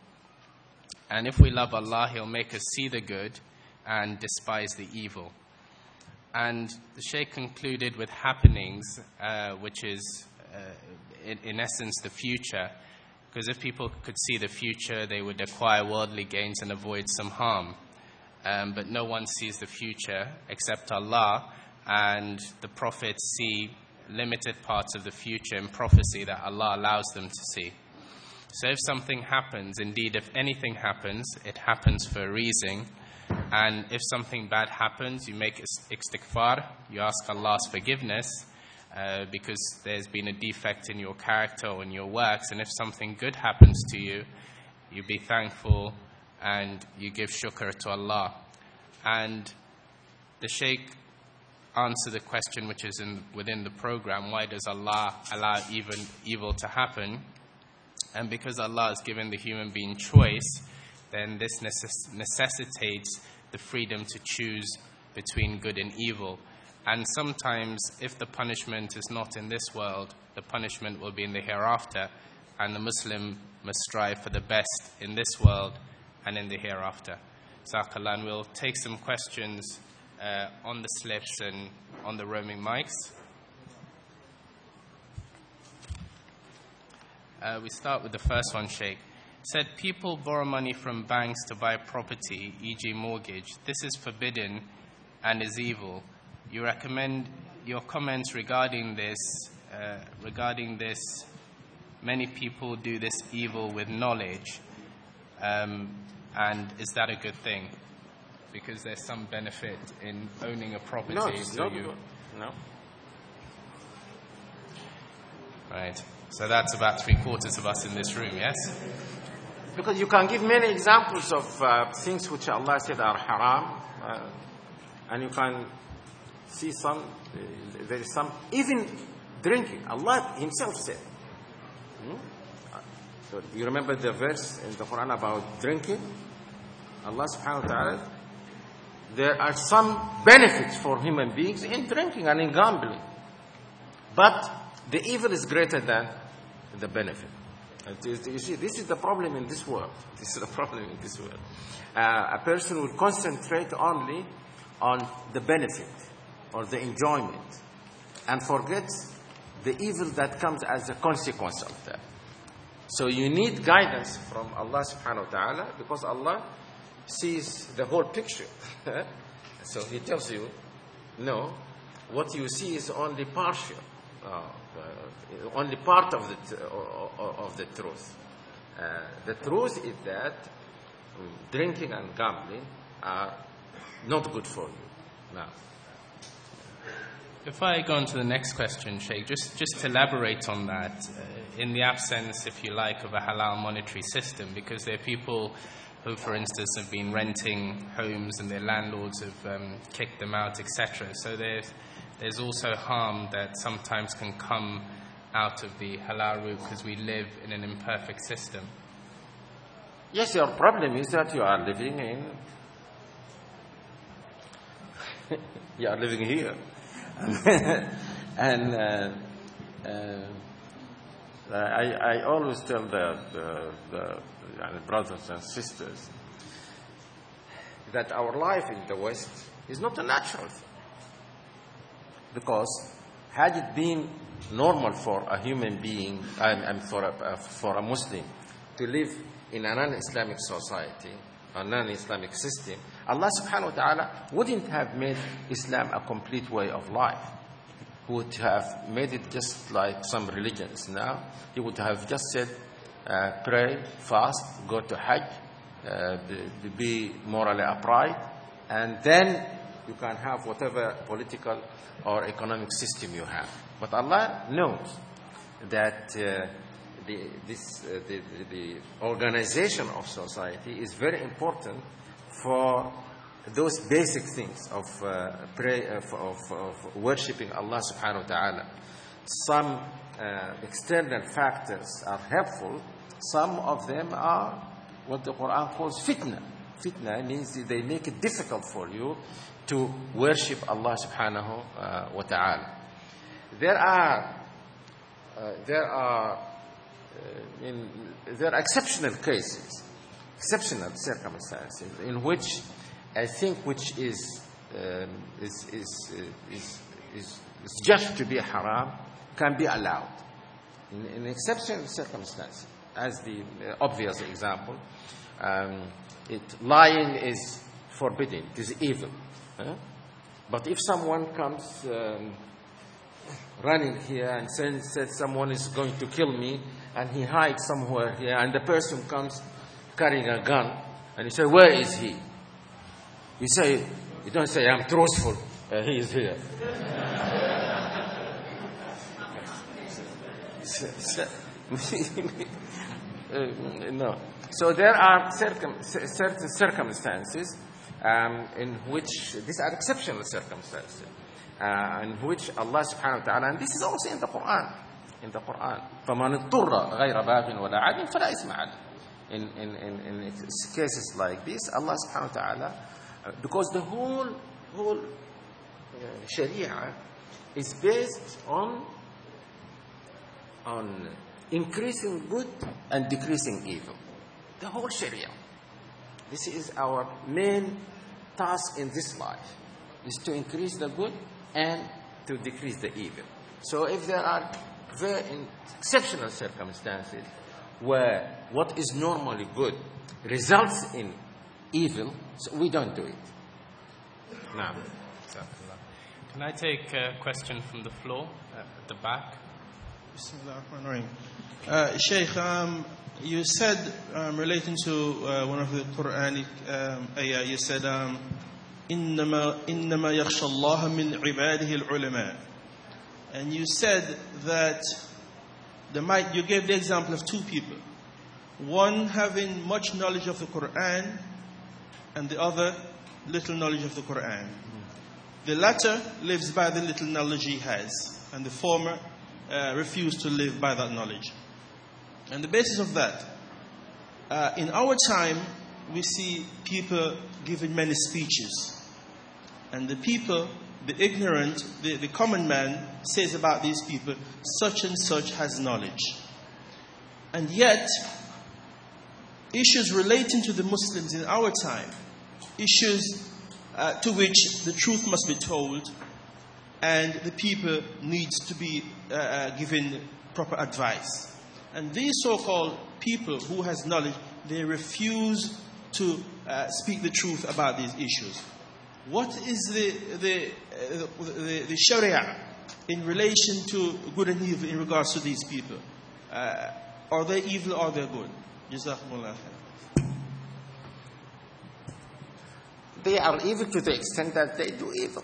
And if we love Allah, He'll make us see the good and despise the evil. And the Shaykh concluded with happenings, uh, which is, uh, in, in essence, the future. Because if people could see the future, they would acquire worldly gains and avoid some harm. Um, but no one sees the future except Allah, and the prophets see limited parts of the future in prophecy that Allah allows them to see. So if something happens, indeed if anything happens, it happens for a reason. And if something bad happens, you make istighfar, you ask Allah's forgiveness, uh, because there's been a defect in your character or in your works. And if something good happens to you, you be thankful and you give shukr to Allah. And the Shaykh answered the question which is in, within the program: why does Allah allow even evil to happen? And because Allah has given the human being choice, then this necess- necessitates the freedom to choose between good and evil. And sometimes, if the punishment is not in this world, the punishment will be in the hereafter, and the Muslim must strive for the best in this world and in the hereafter. Jazakallah, and we'll take some questions uh, on the slips and on the roaming mics. Uh, we start with the first one, Sheikh. Said people borrow money from banks to buy property, for example mortgage. This is forbidden and is evil. You recommend your comments regarding this. Uh, regarding this, many people do this evil with knowledge. Um, and is that a good thing? Because there's some benefit in owning a property. No, it's so not you... good. No. Right. So that's about three quarters of us in this room, yes? Because you can give many examples of uh, things which Allah said are haram, uh, and you can see some, uh, there is some, even drinking. Allah Himself said. Hmm? So you remember the verse in the Quran about drinking? Allah subhanahu wa ta'ala, there are some benefits for human beings in drinking and in gambling. But the evil is greater than the benefit. You see, this is the problem in this world. This is the problem in this world. Uh, a person will concentrate only on the benefit or the enjoyment and forget the evil that comes as a consequence of that. So you need guidance from Allah subhanahu wa ta'ala, because Allah sees the whole picture. So He tells you, no, what you see is only partial. Uh, uh, only part of the t- uh, of the truth. Uh, the truth is that drinking and gambling are not good for you. Now, if I go on to the next question, Sheikh, just just to elaborate on that, uh, in the absence, if you like, of a halal monetary system, because there are people who, for instance, have been renting homes and their landlords have um, kicked them out, et cetera. So there's There's also harm that sometimes can come out of the halal route because we live in an imperfect system. Yes, your problem is that you are living in, you are living here. And uh, uh, I, I always tell the, the, the uh, brothers and sisters that our life in the West is not a natural thing. Because had it been normal for a human being and, and for, a, for a Muslim to live in a non-Islamic society, a non-Islamic system, Allah subhanahu wa ta'ala wouldn't have made Islam a complete way of life. He would have made it just like some religions now. He would have just said, uh, pray, fast, go to Hajj, uh, be, be morally upright, and then you can have whatever political or economic system you have. But Allah knows that uh, the, this, uh, the, the organization of society is very important for those basic things of uh, pray, of, of, of worshipping Allah subhanahu wa ta'ala. Some uh, external factors are helpful. Some of them are what the Quran calls fitna. Fitna means that they make it difficult for you to worship Allah subhanahu uh, wa ta'ala. There are uh, there are uh, in, there are exceptional cases, exceptional circumstances in which I think which is um, is, is, uh, is is is judged to be haram can be allowed in, in exceptional circumstances. As the uh, obvious example, um, it, lying is forbidden; it is evil. Huh? But if someone comes um, running here and says, says someone is going to kill me, and he hides somewhere here, and the person comes carrying a gun, and he says, "Where is he?" You say, you don't say, "I'm truthful, uh, he is here." so, so, uh, no. So there are circum, certain circumstances um, in which, these are exceptional circumstances, uh, in which Allah subhanahu wa ta'ala, and this is also in the Quran, in the Quran, فَمَنِ اضْطُرَّ غَيْرَ بَاغٍ وَلَا عَادٍ فَلَا إِثْمَ عَلَيْهِ. In, in, in, in cases like this, Allah subhanahu wa ta'ala, uh, because the whole, whole uh, Sharia is based on, on increasing good and decreasing evil. The whole Sharia. This is our main task in this life, is to increase the good and to decrease the evil. So if there are very exceptional circumstances where what is normally good results in evil, so we don't do it. Now, can I take a question from the floor at the back? Uh, Sheikh, um, you said, um, relating to uh, one of the Quranic um, ayah, you said, um, إِنَّمَا إِنَّمَا يَخْشَى اللَّهَ مِنْ عِبَادِهِ الْعُلَمَاءِ. And you said that the might, you gave the example of two people, one having much knowledge of the Quran and the other little knowledge of the Quran. The latter lives by the little knowledge he has, and the former uh, refused to live by that knowledge. And the basis of that, uh, in our time, we see people giving many speeches. And the people, the ignorant, the, the common man says about these people, such and such has knowledge. And yet, issues relating to the Muslims in our time, issues uh, to which the truth must be told, and the people needs to be uh, uh, given proper advice. And these so-called people who has knowledge, they refuse to uh, speak the truth about these issues. What is the the, uh, the the Sharia in relation to good and evil in regards to these people? Uh, are they evil or are they good? Jazakumullah khair. They are evil to the extent that they do evil.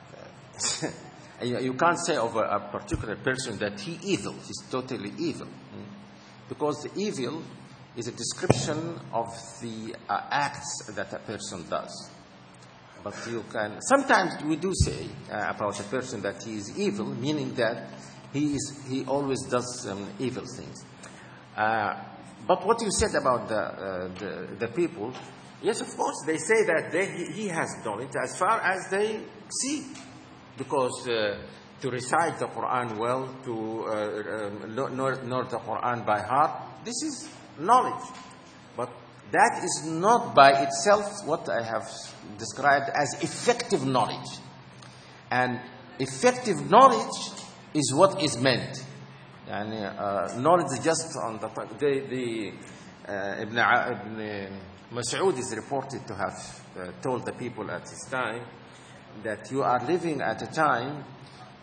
You can't say of a, a particular person that he evil, he's totally evil. Because the evil is a description of the uh, acts that a person does. But you can, sometimes we do say uh, about a person that he is evil, meaning that he is he always does um, evil things. Uh, but what you said about the, uh, the the people, yes, of course, they say that they, he, he has knowledge as far as they see. Because uh, to recite the Quran well, to uh, uh, know, know the Quran by heart, this is knowledge. But that is not by itself what I have described as effective knowledge. And effective knowledge is what is meant. And uh, knowledge just on the the, the uh, Ibn, Ibn Mas'ud is reported to have uh, told the people at his time that you are living at a time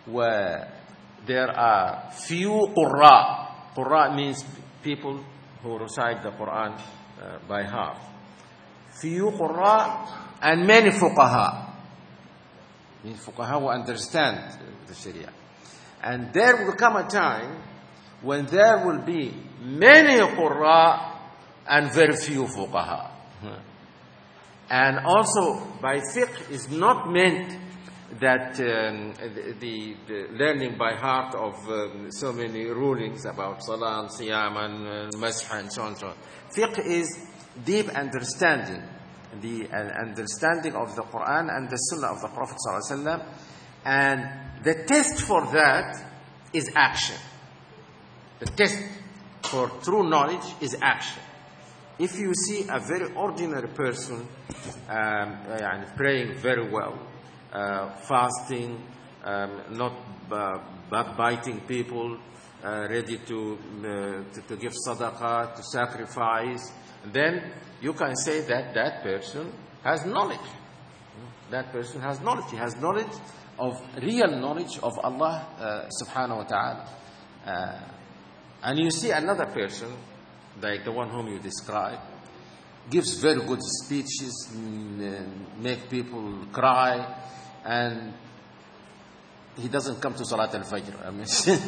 where there are few qurra. Qurra means people who recite the Quran uh, by heart. Few qurra and many fuqaha. Means fuqaha who understand the Sharia. And there will come a time when there will be many qurra and very few fuqaha. And also, by fiqh is not meant that um, the, the learning by heart of um, so many rulings about salah and siyam and uh, masah and so on and so on. Fiqh is deep understanding, the uh, understanding of the Quran and the Sunnah of the Prophet sallallahu alaihi wasallam, and the test for that is action. The test for true knowledge is action. If you see a very ordinary person um, uh, praying very well, uh, fasting, um, not uh, backbiting people, uh, ready to, uh, to to give sadaqah, to sacrifice, then you can say that that person has knowledge. That person has knowledge. He has knowledge of real knowledge of Allah uh, subhanahu wa ta'ala. Uh, and you see another person, like the one whom you describe, gives very good speeches, make people cry, and he doesn't come to Salat al-Fajr. I mean,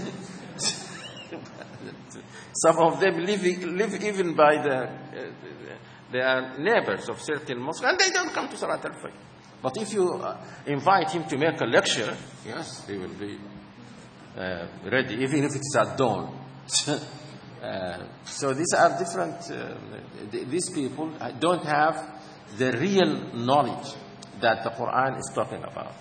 some of them live, live even by the, uh, they are neighbors of certain mosques, and they don't come to Salat al-Fajr. But if you uh, invite him to make a lecture, yes, he will be uh, ready, even if it's at dawn. Uh, so these are different, uh, th- these people don't have the real knowledge that the Quran is talking about.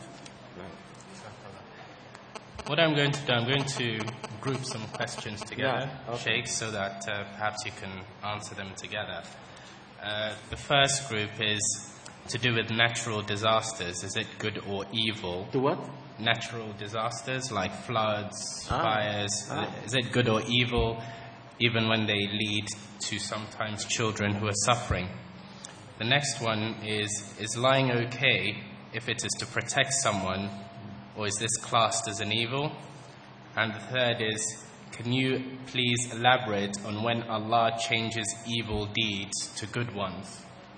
What I'm going to do, I'm going to group some questions together, Yeah, okay. Sheikh, so that uh, perhaps you can answer them together. Uh, the first group is to do with natural disasters. Is it good or evil? To what? Natural disasters like floods, Ah. fires. Ah. Is it good or evil, even when they lead to sometimes children who are suffering? The next one is, is lying okay if it is to protect someone, or is this classed as an evil? And the third is, can you please elaborate on when Allah changes evil deeds to good ones?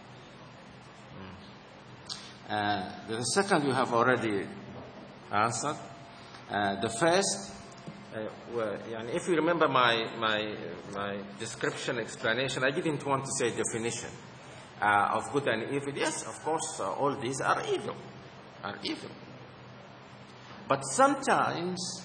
Uh, the second you have already answered. Uh, the first, uh, well, yani if you remember my, my, my description, explanation, I didn't want to say definition uh, of good and evil. Yes, of course, uh, all these are evil, are evil. But sometimes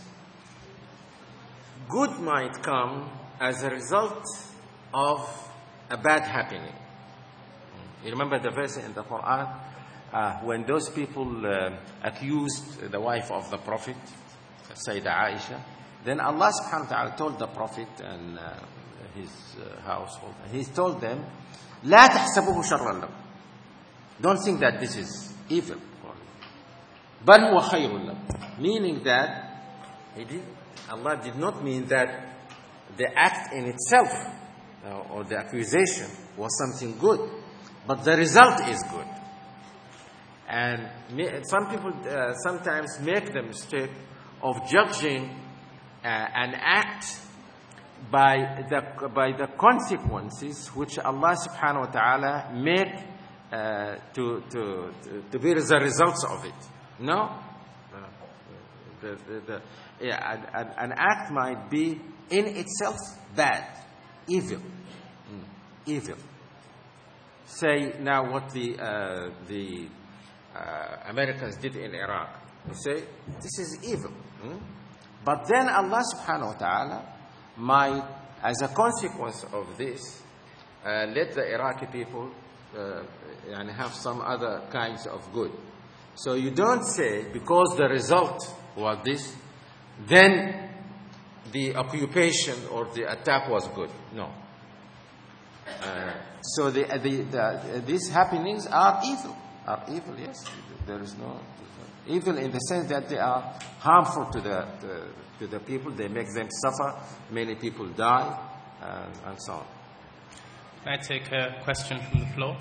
good might come as a result of a bad happening. You remember the verse in the Quran? Uh, when those people uh, accused the wife of the Prophet, Sayyidah Aisha, then Allah subhanahu wa ta'ala told the Prophet and uh, his uh, household, he told them, لا تحسبوه شرا لكم. Don't think that this is evil. بل هو خير لكم. Meaning that he did, Allah did not mean that the act in itself uh, or the accusation was something good, but the result is good. And some people uh, sometimes make the mistake of judging uh, an act by the by the consequences which Allah subhanahu wa ta'ala make uh, to, to, to be the results of it. No? The, the, the, yeah, an, an act might be in itself bad, evil. Mm, evil. Say now what the uh, the Uh, Americans did in Iraq. You say, this is evil. Hmm? But then Allah subhanahu wa ta'ala might, as a consequence of this, uh, let the Iraqi people uh, and have some other kinds of good. So you don't say, because the result was this, then the occupation or the attack was good. No. Uh, so the, the, the, these happenings are evil. Are evil, yes. There is no evil in the sense that they are harmful to the, the to the people. They make them suffer. Many people die, and, and so on. Can I take a question from the floor?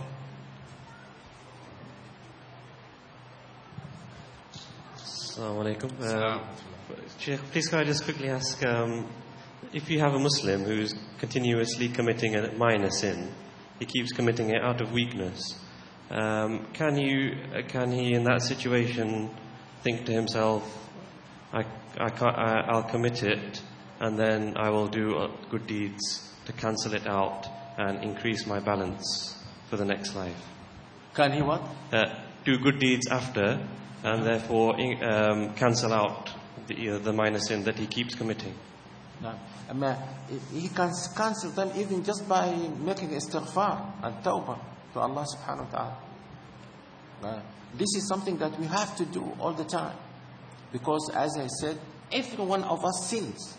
Assalamu alaikum. Um, Sheikh, please can I just quickly ask, um, if you have a Muslim who's continuously committing a minor sin, he keeps committing it out of weakness, um, can you, uh, can he in that situation think to himself, I, I can't, I, I'll commit it and then I will do uh, good deeds to cancel it out and increase my balance for the next life? Can he what? Uh, do good deeds after and therefore in, um, cancel out the, uh, the minor sin that he keeps committing. No. Um, uh, he can cancel them even just by making istighfar and tawbah to Allah subhanahu wa ta'ala. Uh, this is something that we have to do all the time. Because as I said, every one of us sins.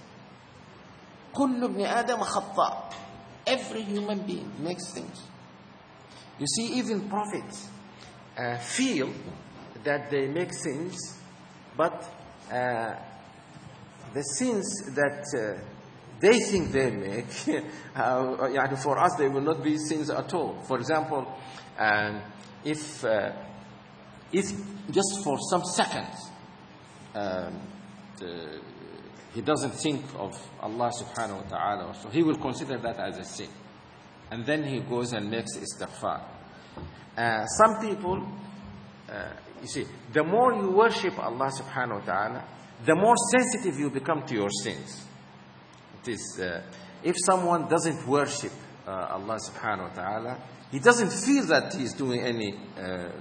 كل ابن آدم خطاء. Every human being makes things. You see, even prophets uh, feel that they make sins, but uh, the sins that uh, they think they make, uh, for us they will not be sins at all. For example, um, if, uh, if just for some seconds um, the, he doesn't think of Allah subhanahu wa ta'ala, so he will consider that as a sin. And then he goes and makes istighfar. Uh, some people, uh, you see, the more you worship Allah subhanahu wa ta'ala, the more sensitive you become to your sins. It is, uh, if someone doesn't worship uh, Allah subhanahu wa ta'ala, he doesn't feel that he is doing any uh, uh,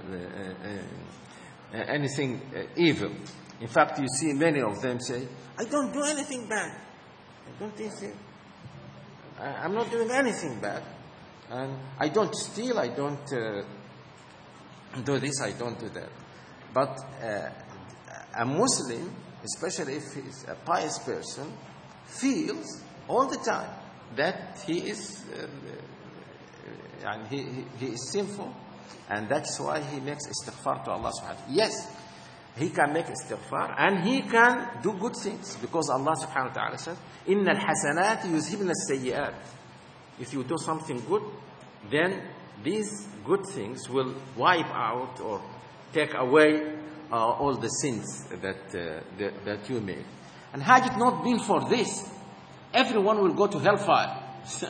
uh, anything uh, evil. In fact, you see many of them say, I don't do anything bad. I don't think so. I'm not doing anything bad. And I don't steal, I don't uh, do this, I don't do that. But uh, a Muslim, especially if he's a pious person, feels all the time that he is uh, uh, and he, he, he is sinful, and that's why he makes istighfar to Allah subhanahu wa ta'ala. Yes, he can make istighfar and he can do good things, because Allah subhanahu wa ta'ala says, إِنَّ الْحَسَنَاتِ يُذْهِبْنَ السَّيِّئَاتِ. If you do something good, then these good things will wipe out or take away uh, all the sins that, uh, that, that you made. And had it not been for this, everyone will go to hellfire.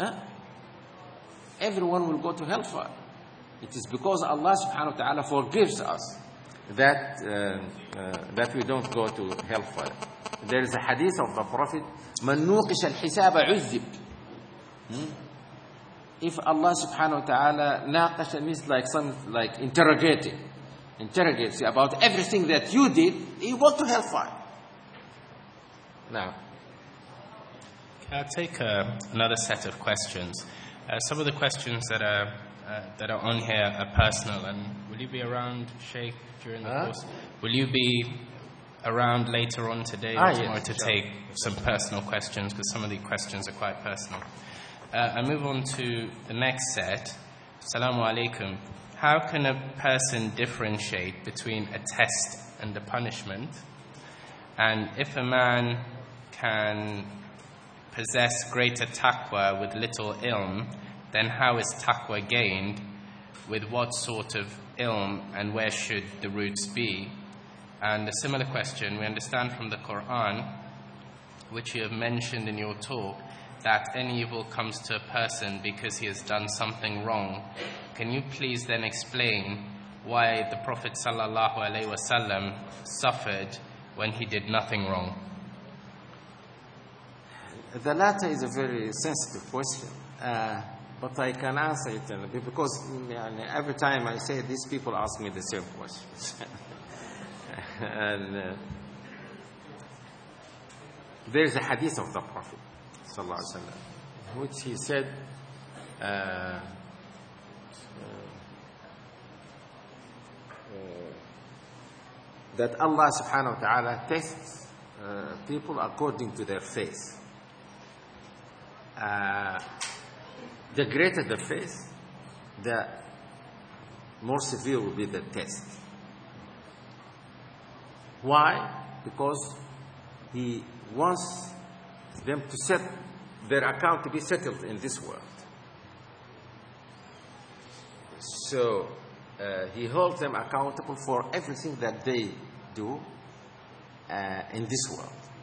Everyone will go to hellfire. It is because Allah subhanahu wa ta'ala forgives us that, uh, uh, that we don't go to hellfire. There is a hadith of the Prophet, مَنْ نُوقِشَ الْحِسَابَ عُذِّبْ. Hmm? If Allah subhanahu wa ta'ala naqasha means like some like interrogating, interrogates you about everything that you did, you go to hellfire. Now, I'll take uh, another set of questions. Uh, some of the questions that are uh, that are on here are personal. And will you be around, Sheikh, during the huh? course? Will you be around later on today or ah, tomorrow yes, to sure. take some personal questions? Because some of the questions are quite personal. Uh, I move on to the next set. Assalamu alaikum. How can a person differentiate between a test and a punishment? And if a man can possess greater taqwa with little ilm, then how is taqwa gained? With what sort of ilm, and where should the roots be? And a similar question, we understand from the Quran, which you have mentioned in your talk, that any evil comes to a person because he has done something wrong. Can you please then explain why the Prophet sallallahu alaihi wasallam suffered when he did nothing wrong? the latter is a very sensitive question, uh, but I can answer it uh, because uh, every time I say it, these people ask me the same questions. and uh, there is a hadith of the Prophet sallallahu alaihi wasallam, which he said, uh, uh, that Allah subhanahu wa ta'ala tests uh, people according to their faith. Uh, the greater the faith, the more severe will be the test. Why? Because he wants them to set their account to be settled in this world. So uh, he holds them accountable for everything that they do uh, in this world.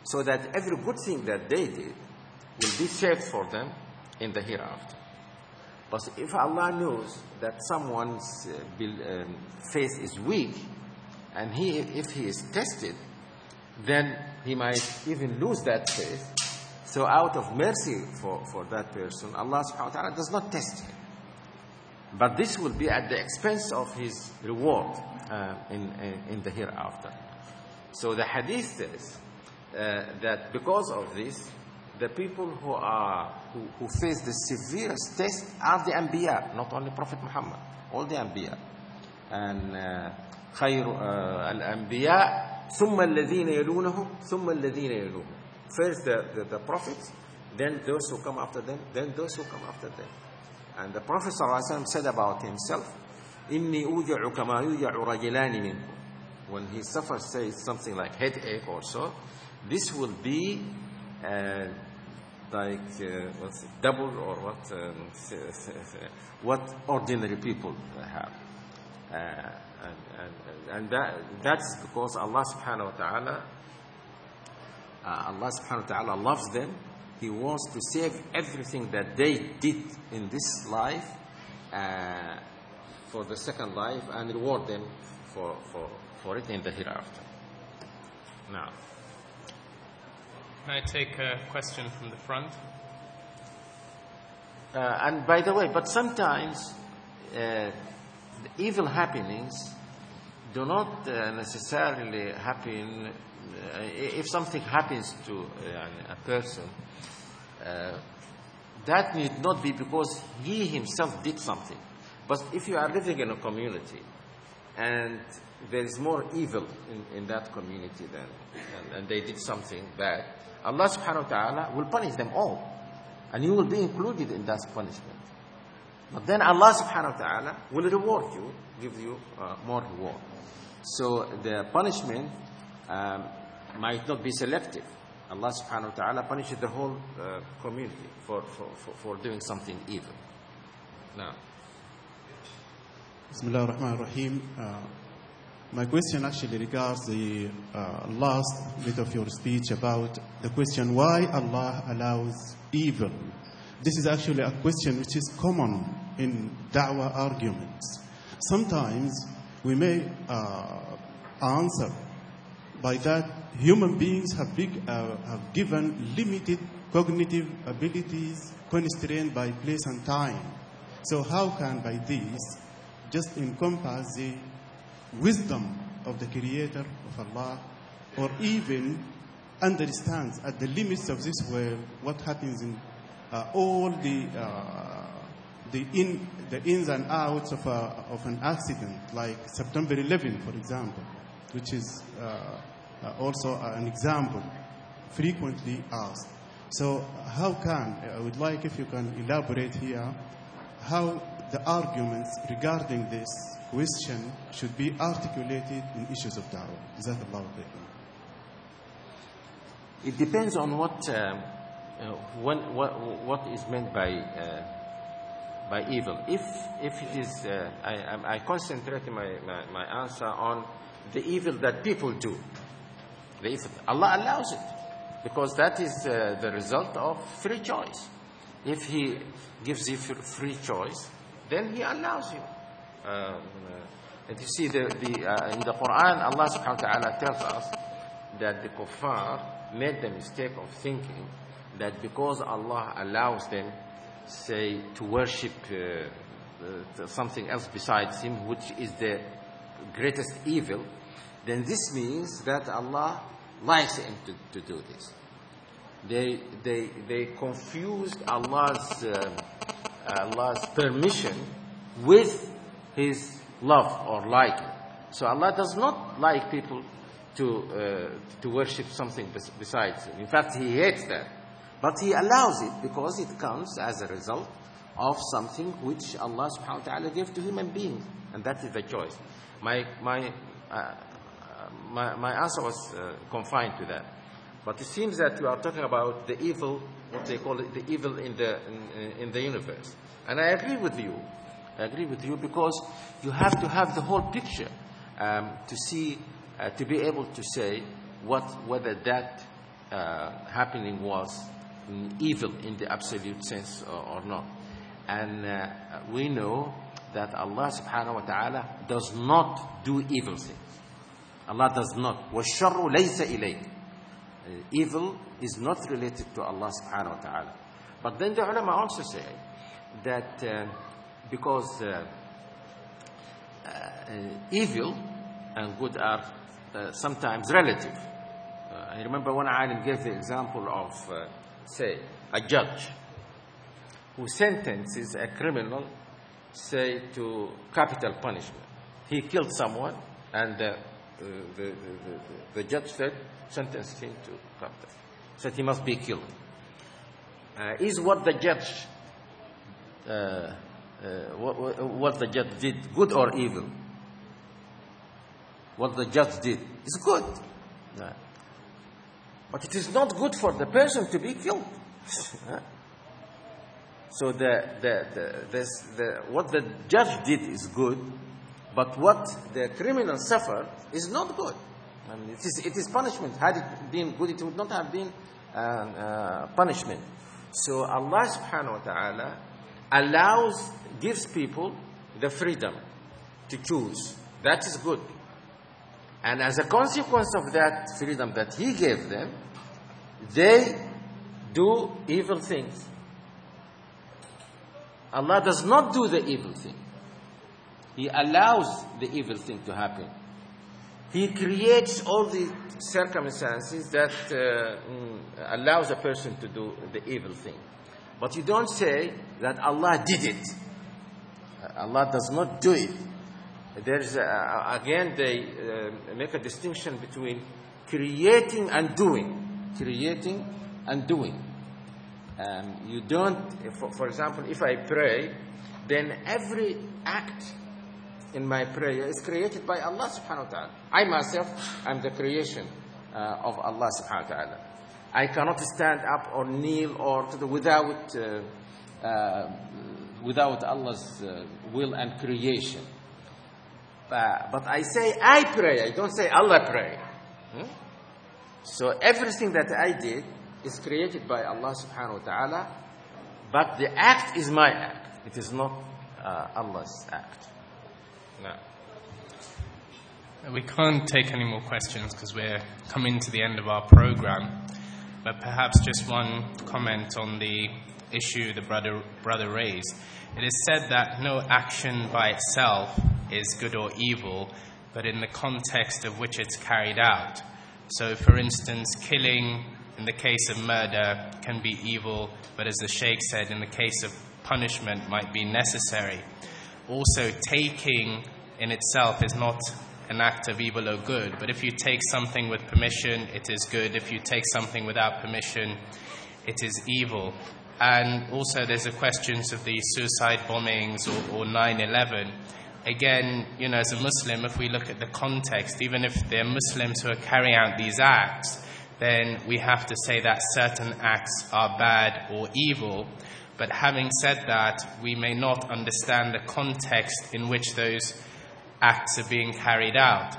so that every good thing that they did will be saved for them in the hereafter. But if Allah knows that someone's uh, um, faith is weak, and he, if he is tested, then he might even lose that faith. So out of mercy for, for that person, Allah subhanahu wa ta'ala does not test him. But this will be at the expense of his reward uh, in, in, in the hereafter. So the hadith says uh, that because of this, the people who are who, who face the severest test are the Anbiya, not only Prophet Muhammad, all the Anbiya. And خير الأنبياء ثم الذين يلونهم ثم الذين يلونهم. First the, the, the prophets, then those who come after them, then those who come after them. And the Prophet ﷺ said about himself, إني أوجع كما يوجع رجلان منكم. When he suffers, say something like headache or so, this will be uh, like uh, what's it, double or what um, what ordinary people have. Uh, and and, and that, that's because Allah subhanahu wa ta'ala uh, Allah subhanahu wa ta'ala loves them. He wants to save everything that they did in this life uh, for the second life and reward them for, for, for it in the hereafter. Now, can I take a question from the front? Uh, and by the way, but sometimes uh, the evil happenings do not uh, necessarily happen. Uh, if something happens to uh, a person, uh, that need not be because he himself did something. But if you are living in a community and there is more evil in, in that community than, and, and they did something bad, Allah subhanahu wa ta'ala will punish them all. And you will be included in that punishment. But then Allah subhanahu wa ta'ala will reward you, give you uh, more reward. So the punishment um, might not be selective. Allah subhanahu wa ta'ala punishes the whole uh, community for, for, for, for doing something evil. Now. Bismillah ar-Rahman ar-Rahim. Uh, my question actually regards the uh, last bit of your speech about the question why Allah allows evil. This is actually a question which is common in da'wah arguments. Sometimes we may uh, answer by that human beings have, big, uh, have given limited cognitive abilities constrained by place and time. So how can by this just encompass the wisdom of the Creator of Allah, or even understands at the limits of this world what happens in uh, all the uh, the in the ins and outs of a, of an accident, like September eleventh, for example, which is uh, uh, also an example frequently asked. So, how can I would like if you can elaborate here how the arguments regarding this question should be articulated in issues of da'wah. Jazakallahu khairan. It depends on what, uh, uh, when, what, what is meant by uh, by evil. If if it is, uh, I, I concentrate my, my, my answer on the evil that people do. The evil. Allah allows it because that is uh, the result of free choice. If He gives you free choice, then He allows you. Um, uh, and you see the, the, uh, in the Quran, Allah subhanahu wa ta'ala tells us that the kuffar made the mistake of thinking that because Allah allows them, say, to worship uh, uh, something else besides Him, which is the greatest evil, then this means that Allah likes Him to, to do this. They, they, they confused Allah's, uh, Allah's permission with His love or liking. So Allah does not like people to uh, to worship something bes- besides Him. In fact, He hates that. But He allows it because it comes as a result of something which Allah subhanahu wa ta'ala gave to human beings. And that is the choice. My my uh, my, my answer was uh, confined to that. But it seems that you are talking about the evil, what they call it, the evil in the in, in the universe. And I agree with you. I agree with you because you have to have the whole picture um, to see, uh, to be able to say what whether that uh, happening was evil in the absolute sense or, or not. And uh, we know that Allah subhanahu wa ta'ala does not do evil things. Allah does not. وَالشَّرُّ لَيْسَ إِلَيْهِ. Evil is not related to Allah subhanahu wa ta'ala. But then the ulama also say that uh, because uh, uh, evil and good are uh, sometimes relative. Uh, I remember one alim gave the example of, uh, say, a judge who sentences a criminal, say, to capital punishment. He killed someone, and uh, the, the, the, the judge said, sentenced him to capital. Said he must be killed. Uh, is what the judge, uh, uh, what, what the judge did, good or evil? What the judge did is good. Uh, but it is not good for the person to be killed. uh, So the, the, the, this, the, what the judge did is good, but what the criminal suffered is not good. I mean, it is, it is punishment. Had it been good, it would not have been uh, uh, punishment. So Allah subhanahu wa ta'ala allows, gives people the freedom to choose. That is good. And as a consequence of that freedom that He gave them, they do evil things. Allah does not do the evil thing. He allows the evil thing to happen. He creates all the circumstances that uh, mm, allows a person to do the evil thing. But you don't say that Allah did it. Allah does not do it. There's uh, again they uh, make a distinction between creating and doing. Creating and doing. Um, you don't, for, for example, if I pray, then every act in my prayer is created by Allah subhanahu wa ta'ala. I myself am the creation uh, of Allah subhanahu wa ta'ala. I cannot stand up or kneel or to the, without uh, uh, without Allah's uh, will and creation. Uh, but I say I pray, I don't say Allah pray. Hmm? So everything that I did is created by Allah subhanahu wa ta'ala, but the act is my act. It is not uh, Allah's act. No. We can't take any more questions because we're coming to the end of our program. But perhaps just one comment on the issue the brother, brother raised. It is said that no action by itself is good or evil, but in the context of which it's carried out. So, for instance, killing in the case of murder can be evil, but as the Sheikh said, in the case of punishment might be necessary. Also, taking in itself is not an act of evil or good, but if you take something with permission, it is good. If you take something without permission, it is evil. And also there's the questions of the suicide bombings or, or nine eleven. Again, you know, as a Muslim, if we look at the context, even if they're Muslims who are carrying out these acts, then we have to say that certain acts are bad or evil. But having said that, we may not understand the context in which those acts are being carried out.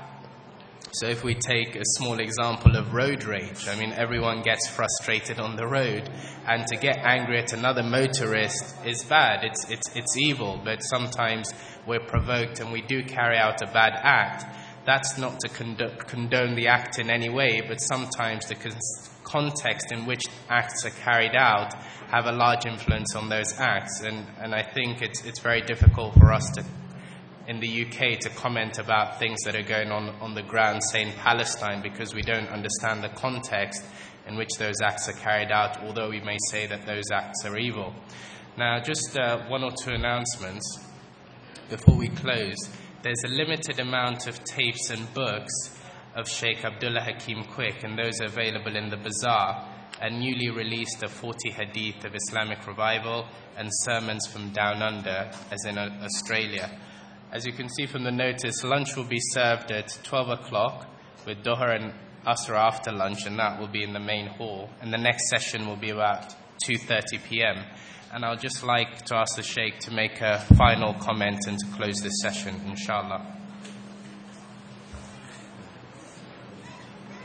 So if we take a small example of road rage, I mean, everyone gets frustrated on the road, and to get angry at another motorist is bad, it's, it's, it's evil, but sometimes we're provoked and we do carry out a bad act. That's not to condo- condone the act in any way, but sometimes the con- context in which acts are carried out have a large influence on those acts, and, and I think it's, it's very difficult for us to in the U K to comment about things that are going on on the ground, say in Palestine, because we don't understand the context in which those acts are carried out, although we may say that those acts are evil. Now, just uh, one or two announcements before we close. There's a limited amount of tapes and books of Sheikh Abdullah Hakim Quick, and those are available in the bazaar, and newly released a forty hadith of Islamic revival and sermons from down under, as in uh, Australia. As you can see from the notice, lunch will be served at twelve o'clock with Doher and Asr after lunch, and that will be in the main hall. And the next session will be about two thirty p.m. And I'll just like to ask the Sheikh to make a final comment and to close this session, inshallah.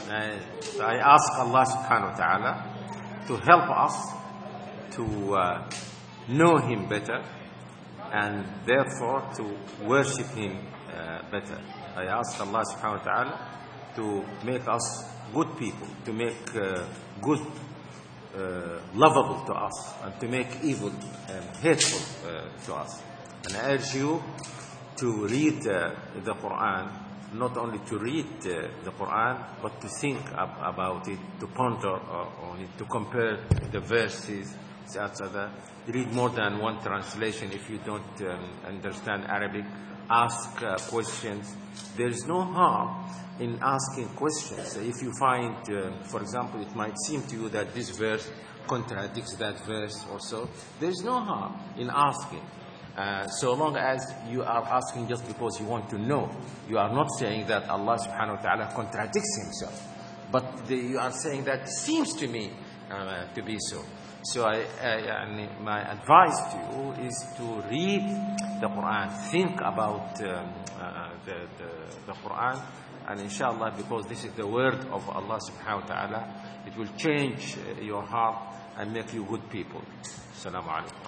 Uh, so I ask Allah subhanahu wa ta'ala to help us to uh, know Him better and therefore to worship Him uh, better. I ask Allah subhanahu wa ta'ala to make us good people, to make uh, good uh, lovable to us, and to make evil and hateful uh, to us. And I urge you to read uh, the Quran, not only to read uh, the Quran, but to think ab about it, to ponder uh, on it, to compare the verses, et cetera. Read more than one translation if you don't um, understand Arabic. Ask uh, questions. There is no harm in asking questions. If you find, uh, for example, it might seem to you that this verse contradicts that verse or so, there is no harm in asking. Uh, so long as you are asking just because you want to know. You are not saying that Allah subhanahu wa ta'ala contradicts Himself. But the, you are saying that seems to me uh, to be so. So I, I, my advice to you is to read the Quran, think about um, uh, the, the, the Quran, and inshallah, because this is the word of Allah subhanahu wa ta'ala, it will change uh, your heart and make you good people. Assalamu alaikum.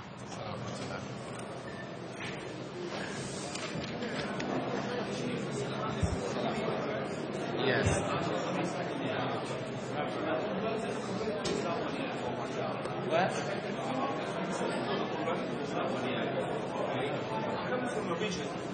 Yes. What?